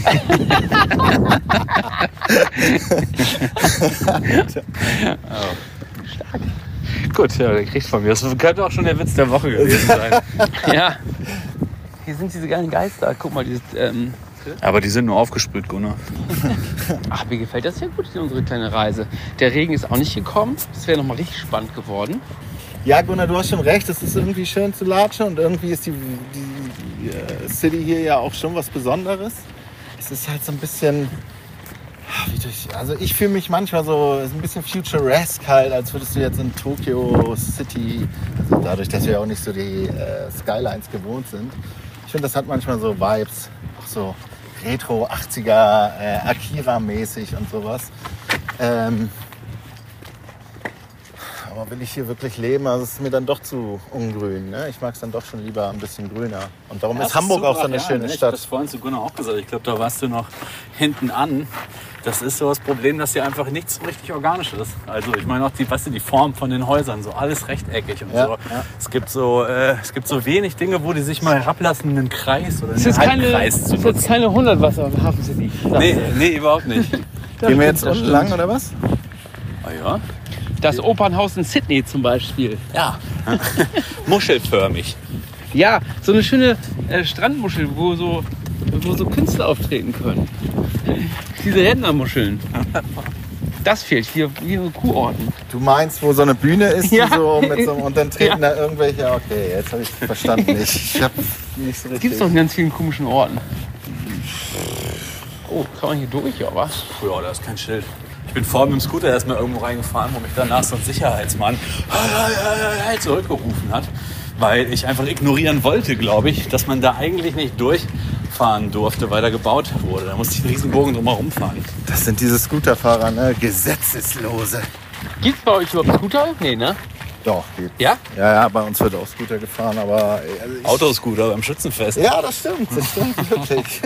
Gut, ja, der kriegt von mir. Das könnte auch schon der Witz der Woche gewesen sein.
Ja. Hier sind diese geilen Geister. Guck mal, dieses.
Aber die sind nur aufgesprüht, Gunnar.
Ach, mir gefällt das ja gut, unsere kleine Reise. Der Regen ist auch nicht gekommen. Das wäre nochmal richtig spannend geworden.
Ja, Gunnar, du hast schon recht. Es ist irgendwie schön zu latschen und irgendwie ist die City hier ja auch schon was Besonderes. Es ist halt so ein bisschen... Also ich fühle mich manchmal so ein bisschen futuresque halt, als würdest du jetzt in Tokyo City, also dadurch, dass wir auch nicht so die Skylines gewohnt sind. Ich finde, das hat manchmal so Vibes, auch so Retro 80er, Akira-mäßig und sowas. Aber will ich hier wirklich leben? Also es ist mir dann doch zu ungrün. Ne? Ich mag es dann doch schon lieber ein bisschen grüner. Und darum ist Hamburg auch so eine schöne
Ich habe das
Stadt.
vorhin zu Gunnar auch gesagt. Ich glaube, da warst du noch hinten an. Das ist so das Problem, dass hier einfach nichts so richtig organisch ist. Also ich meine auch die Form von den Häusern, so alles rechteckig und
Ja,
so.
ja.
Es gibt so wenig Dinge, wo die sich mal herablassen, einen Kreis oder einen
Das
Halbkreis zu
ist jetzt
nutzen.
keine 100 Wasser im Hafen City.
Nee, überhaupt nicht.
Gehen wir jetzt unten lang oder was?
Ah ja?
Das Opernhaus in Sydney zum Beispiel.
Ja. Muschelförmig.
Ja, so eine schöne Strandmuschel, wo so Künstler auftreten können. Diese Rentnermuscheln. Das fehlt hier so Kurorten.
Du meinst, wo so eine Bühne ist
Ja.
die so mit so, und dann treten
Ja.
da irgendwelche... Okay, jetzt habe ich verstanden. Ich habe nicht so
Das
richtig...
gibt es doch in ganz vielen komischen Orten. Oh, kann man hier durch, ja, was?
Ja, da ist kein Schild. Ich bin vorhin mit dem Scooter erstmal irgendwo reingefahren, wo mich danach so ein Sicherheitsmann zurückgerufen hat. Weil ich einfach ignorieren wollte, glaube ich, dass man da eigentlich nicht durchfahren durfte, weil da gebaut wurde. Da musste ich einen riesen Bogen drumherum fahren.
Das sind diese Scooterfahrer, ne? Gesetzeslose.
Gibt's bei euch überhaupt Scooter? Nee, ne?
Doch, geht.
Ja?
Ja, bei uns wird auch Scooter gefahren, aber... Also ich-
Autoscooter beim Schützenfest.
Ja, das stimmt wirklich.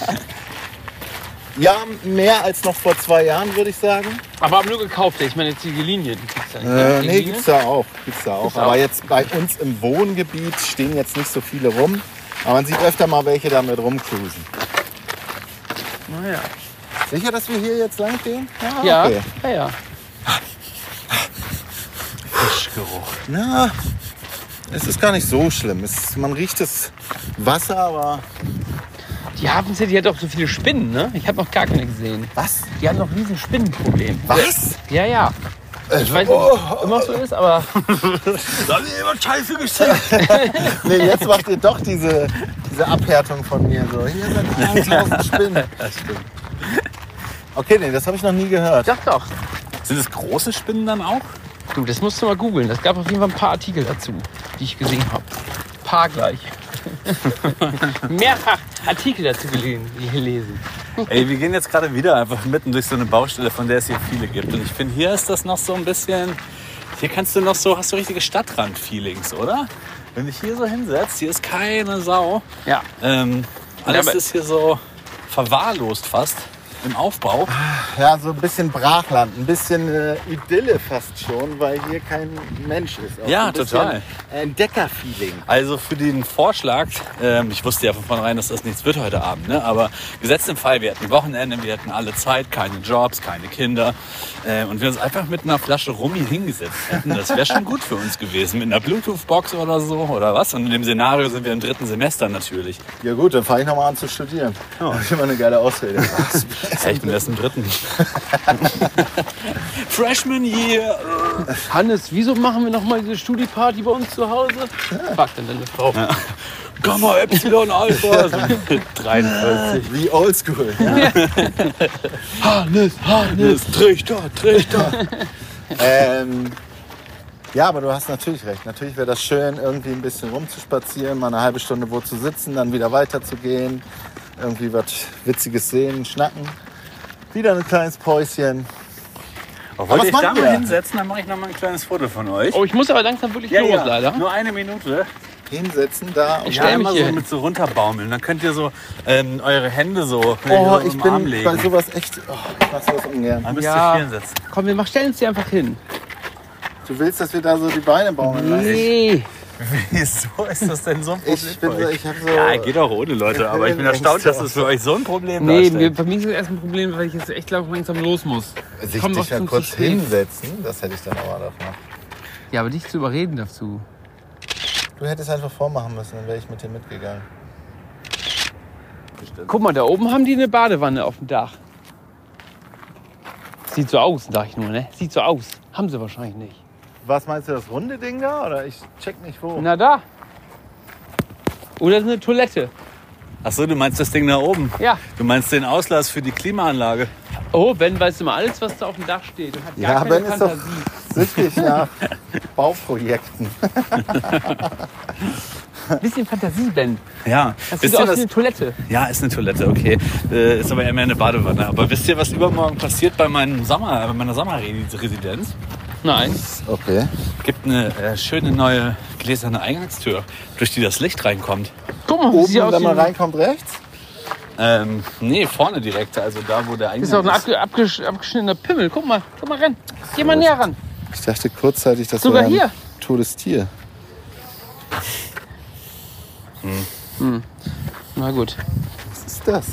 Ja, mehr als noch vor 2 Jahren, würde ich sagen.
Aber nur gekauft, ich meine jetzt die Linie. Die gibt's ja nicht, ne? Die
Nee,
Linie?
gibt's da auch.
Gibt's
Aber
auch.
jetzt bei uns im Wohngebiet stehen jetzt nicht so viele rum. Aber man sieht öfter mal welche damit rumcruisen.
Naja.
Sicher, dass wir hier jetzt lang gehen?
Ja,
Okay.
ja.
Fischgeruch.
Na, es ist gar nicht so schlimm. Man riecht das Wasser, aber...
Die Hafen City hat auch so viele Spinnen, ne? Ich habe noch gar keine gesehen.
Was?
Die haben noch ein riesen Spinnenproblem.
Was?
Ja, ja. Ich weiß nicht, ob es immer so ist, aber
Nee, jetzt macht ihr doch diese Abhärtung von mir. So, hier sind 1000 Spinnen.
Das stimmt.
Okay, nee, das habe ich noch nie gehört.
doch.
Sind es große Spinnen dann auch?
Du, das musst du mal googeln. Das gab auf jeden Fall ein paar Artikel dazu, die ich gesehen habe. Paar gleich. Mehrfach Artikel dazu gelesen.
Ey, wir gehen jetzt gerade wieder einfach mitten durch so eine Baustelle, von der es hier viele gibt. Und ich finde, hier ist das noch so ein bisschen... Hier kannst du noch so, hast du richtige Stadtrand-Feelings, oder? Wenn du dich hier so hinsetzt, hier ist keine Sau.
Ja.
Alles
aber-
ist hier so verwahrlost fast im Aufbau.
Ja, so ein bisschen Brachland, ein bisschen Idylle fast schon, weil hier kein Mensch ist. Auch
Ja,
ein bisschen
total.
Entdecker-Feeling.
Also für den Vorschlag, ich wusste ja von vornherein, dass das nichts wird heute Abend, ne? Aber gesetzt im Fall, wir hätten Wochenende, wir hätten alle Zeit, keine Jobs, keine Kinder und wir uns einfach mit einer Flasche Rummi hingesetzt hätten, das wäre schon gut für uns gewesen. Mit einer Bluetooth-Box oder so oder was. Und in dem Szenario sind wir im 3. Semester natürlich.
Ja gut, dann fange ich nochmal an zu studieren.
Oh.
Das ist immer eine geile Ausrede.
Ja, ich bin erst im 3. Freshman Year.
Hannes, wieso machen wir nochmal diese Studi-Party bei uns zu Hause? Fragt dann deine Frau.
Gamma Epsilon Alpha. 43.
Wie oldschool. Ja.
Hannes, Trichter.
Ja, aber du hast natürlich recht. Natürlich wäre das schön, irgendwie ein bisschen rumzuspazieren, mal eine halbe Stunde wo zu sitzen, dann wieder weiterzugehen, irgendwie was Witziges sehen, schnacken. Wieder ein kleines Päuschen.
Wollte
was
ich da
machen
mal
wir?
hinsetzen, dann mache ich noch mal ein kleines Foto von euch.
Oh, ich muss aber langsam wirklich los, leider.
Nur eine Minute.
Hinsetzen da. Und
Ich
Ja,
stell mich
immer
hier
so
hin.
mit so runterbaumeln. Dann könnt ihr so eure Hände so
oh,
so
ich
im Arm
bin
legen.
bei sowas echt. Oh, ich mach sowas ungern.
Dann müsst
Ja.
ihr hier hinsetzen.
Komm, wir stellen uns hier einfach hin.
Du willst, dass wir da so die Beine baumeln lassen?
Nee.
Wieso ist das denn so ein Problem
Ich bin
für
so,
euch?
ich habe so.
Ja, geht auch ohne, Leute. Aber ich bin erstaunt, dass das für euch so ein Problem
Nee,
darstellt.
für mich ist das erst ein Problem, weil ich jetzt echt glaube, langsam los muss.
Sich
Komm,
dich
doch
ja
zum
kurz
zu spät.
hinsetzen, das hätte ich dann aber davon.
Ja, aber dich zu überreden dazu.
Du hättest einfach vormachen müssen, dann wäre ich mit dir mitgegangen.
Guck mal, da oben haben die eine Badewanne auf dem Dach. Sieht so aus, sag ich nur, ne? Sieht so aus. Haben sie wahrscheinlich nicht.
Was meinst du, das runde Ding da? Oder ich check nicht wo.
Na da. Oder eine Toilette.
Achso, du meinst das Ding da oben?
Ja.
Du meinst den Auslass für die Klimaanlage?
Oh, Ben, weißt du mal, alles, was da auf dem Dach steht, hat gar
Ja,
keine
Ben ist doch
Fantasie.
süchtig nach Bauprojekten.
Bisschen Fantasie, Ben.
Ja.
Das
Wisst
sieht
ihr,
aus wie
was?
eine Toilette.
Ja, ist eine Toilette, okay. Ist aber eher mehr eine Badewanne. Aber wisst ihr, was übermorgen passiert bei meiner Sommerresidenz?
Nein.
Okay.
Gibt eine schöne neue gläserne Eingangstür, durch die das Licht reinkommt.
Guck mal, wie
Oben,
sieht aus
wenn
wie
man
ein...
reinkommt, rechts?
Nee, vorne direkt, also da, wo der Eingang
Das ist doch ein abgeschnittener Pimmel. Guck mal ran. Geh mal näher ran.
Ich dachte kurzzeitig, das
Sogar
wäre ein
hier.
totes Tier.
Na gut.
Was ist das?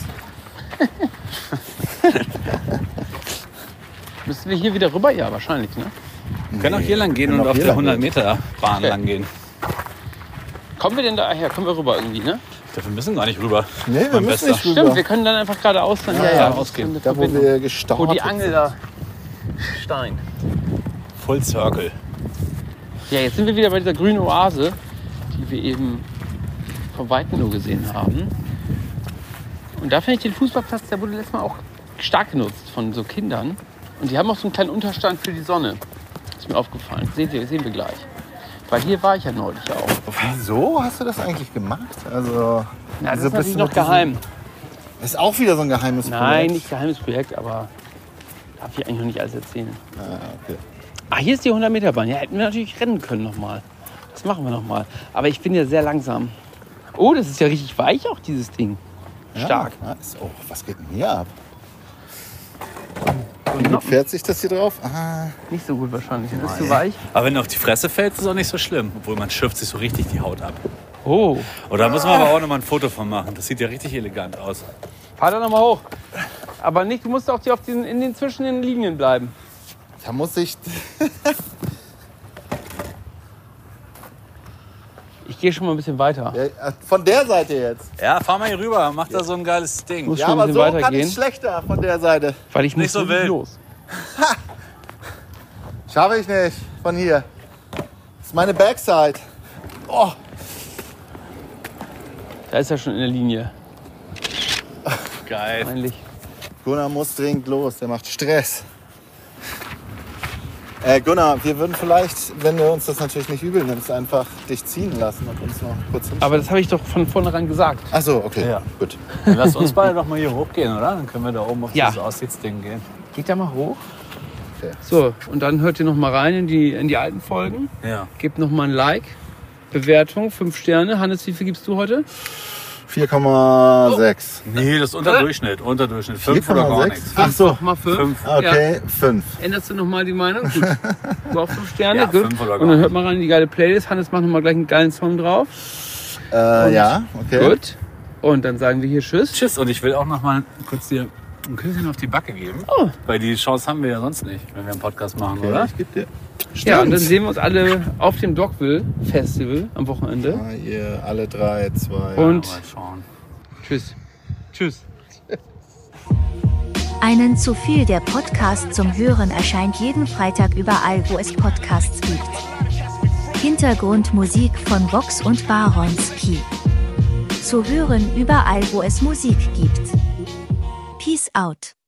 Müssen wir hier wieder rüber? Ja, wahrscheinlich, ne?
Wir können auch hier lang gehen
können
und
auch
auf
hier
der
lang
100-Meter-Bahn
Okay.
lang gehen.
Kommen wir denn da her? Kommen wir rüber irgendwie, ne?
Dafür müssen wir gar nicht rüber.
Nee, wir
Mein
müssen
Bester.
nicht rüber.
Stimmt, wir können dann einfach geradeaus dann
ausgehen.
Da, wo wir gestartet
Wo die Angel da. Stein.
Full Circle.
Ja, jetzt sind wir wieder bei dieser grünen Oase, die wir eben von Weitem nur gesehen haben. Und da finde ich den Fußballplatz, der wurde letztes Mal auch stark genutzt von so Kindern. Und die haben auch so einen kleinen Unterstand für die Sonne. Ist mir aufgefallen. Sehen wir gleich. Weil hier war ich ja neulich auch.
Wieso hast du das eigentlich gemacht? Also,
Na, das
wieso
ist natürlich
bist du
noch
mit diesem-
geheim.
Ist auch wieder so ein geheimes
Nein,
Projekt.
nicht geheimes Projekt, aber darf ich eigentlich noch nicht alles erzählen.
Ah, okay.
Ah, hier ist die 100-Meter-Bahn. Ja, hätten wir natürlich rennen können nochmal. Das machen wir nochmal. Aber ich bin ja sehr langsam. Oh, das ist ja richtig weich auch, dieses Ding. Stark.
Ja, nice. Oh, was geht denn hier ab? Wie gut fährt sich das hier drauf? Ah,
Nicht so gut wahrscheinlich. Das ist zu weich.
Aber wenn du auf die Fresse fällt, ist es auch nicht so schlimm. Obwohl man schürft sich so richtig die Haut ab.
Oh,
Oder da müssen wir aber auch noch mal ein Foto von machen. Das sieht ja richtig elegant aus.
fahr da nochmal hoch. Aber nicht, du musst auch in den zwischen den Linien bleiben.
da muss ich.
Ich gehe schon mal ein bisschen weiter.
Ja, von der Seite jetzt.
Ja, fahr mal hier rüber. Mach da so ein geiles Ding.
Muss
Ja,
schon ein
aber
bisschen
so kann
weitergehen,
ich schlechter von der Seite.
weil ich
Nicht
muss
so
wirklich
wild.
los.
Schaffe ich nicht von hier. Das ist meine Backside. Oh.
Da ist er schon in der Linie.
Geil.
Eigentlich.
Gunnar muss dringend los, der macht Stress. Gunnar, wir würden vielleicht, wenn du uns das natürlich nicht übel nimmst, einfach dich ziehen lassen und uns noch kurz hinstellen.
Aber das habe ich doch von vornherein gesagt.
Ach so, okay,
Ja.
gut.
Dann lass uns beide doch mal hier hochgehen, oder? Dann können wir da oben auf
Ja.
dieses Aussichtsding gehen.
Geht da mal hoch.
Okay.
So, und dann hört ihr noch mal rein in die alten Folgen.
Ja.
Gebt noch mal ein Like. Bewertung, 5 Sterne. Hannes, wie viel gibst du heute?
4,6.
Nee, das ist Unterdurchschnitt. Unterdurchschnitt. 5 oder gar
4,6?
nichts.
Ach so,
Mal 5.
5.
okay, 5.
Änderst du noch mal die Meinung? Gut. Du auch 5 Sterne?
Ja,
Gut.
5 oder gar
Und dann hört
nicht.
mal rein in die geile Playlist. Hannes macht noch mal gleich einen geilen Song drauf.
Ja, okay.
Gut. Und dann sagen wir hier Tschüss.
Tschüss. Und ich will auch noch mal kurz dir ein Küsschen auf die Backe geben.
Oh.
Weil die Chance haben wir ja sonst nicht, wenn wir einen Podcast machen,
Okay,
oder?
ich geb dir.
Ja, und dann sehen wir uns alle auf dem Dogville Festival am Wochenende.
Ah, ihr alle 3, 2.
Und
Mal schauen.
Tschüss. Tschüss.
Einen zu viel, der Podcast zum Hören erscheint jeden Freitag überall, wo es Podcasts gibt. Hintergrundmusik von Vox und Baronski. Zu hören überall, wo es Musik gibt. Peace out.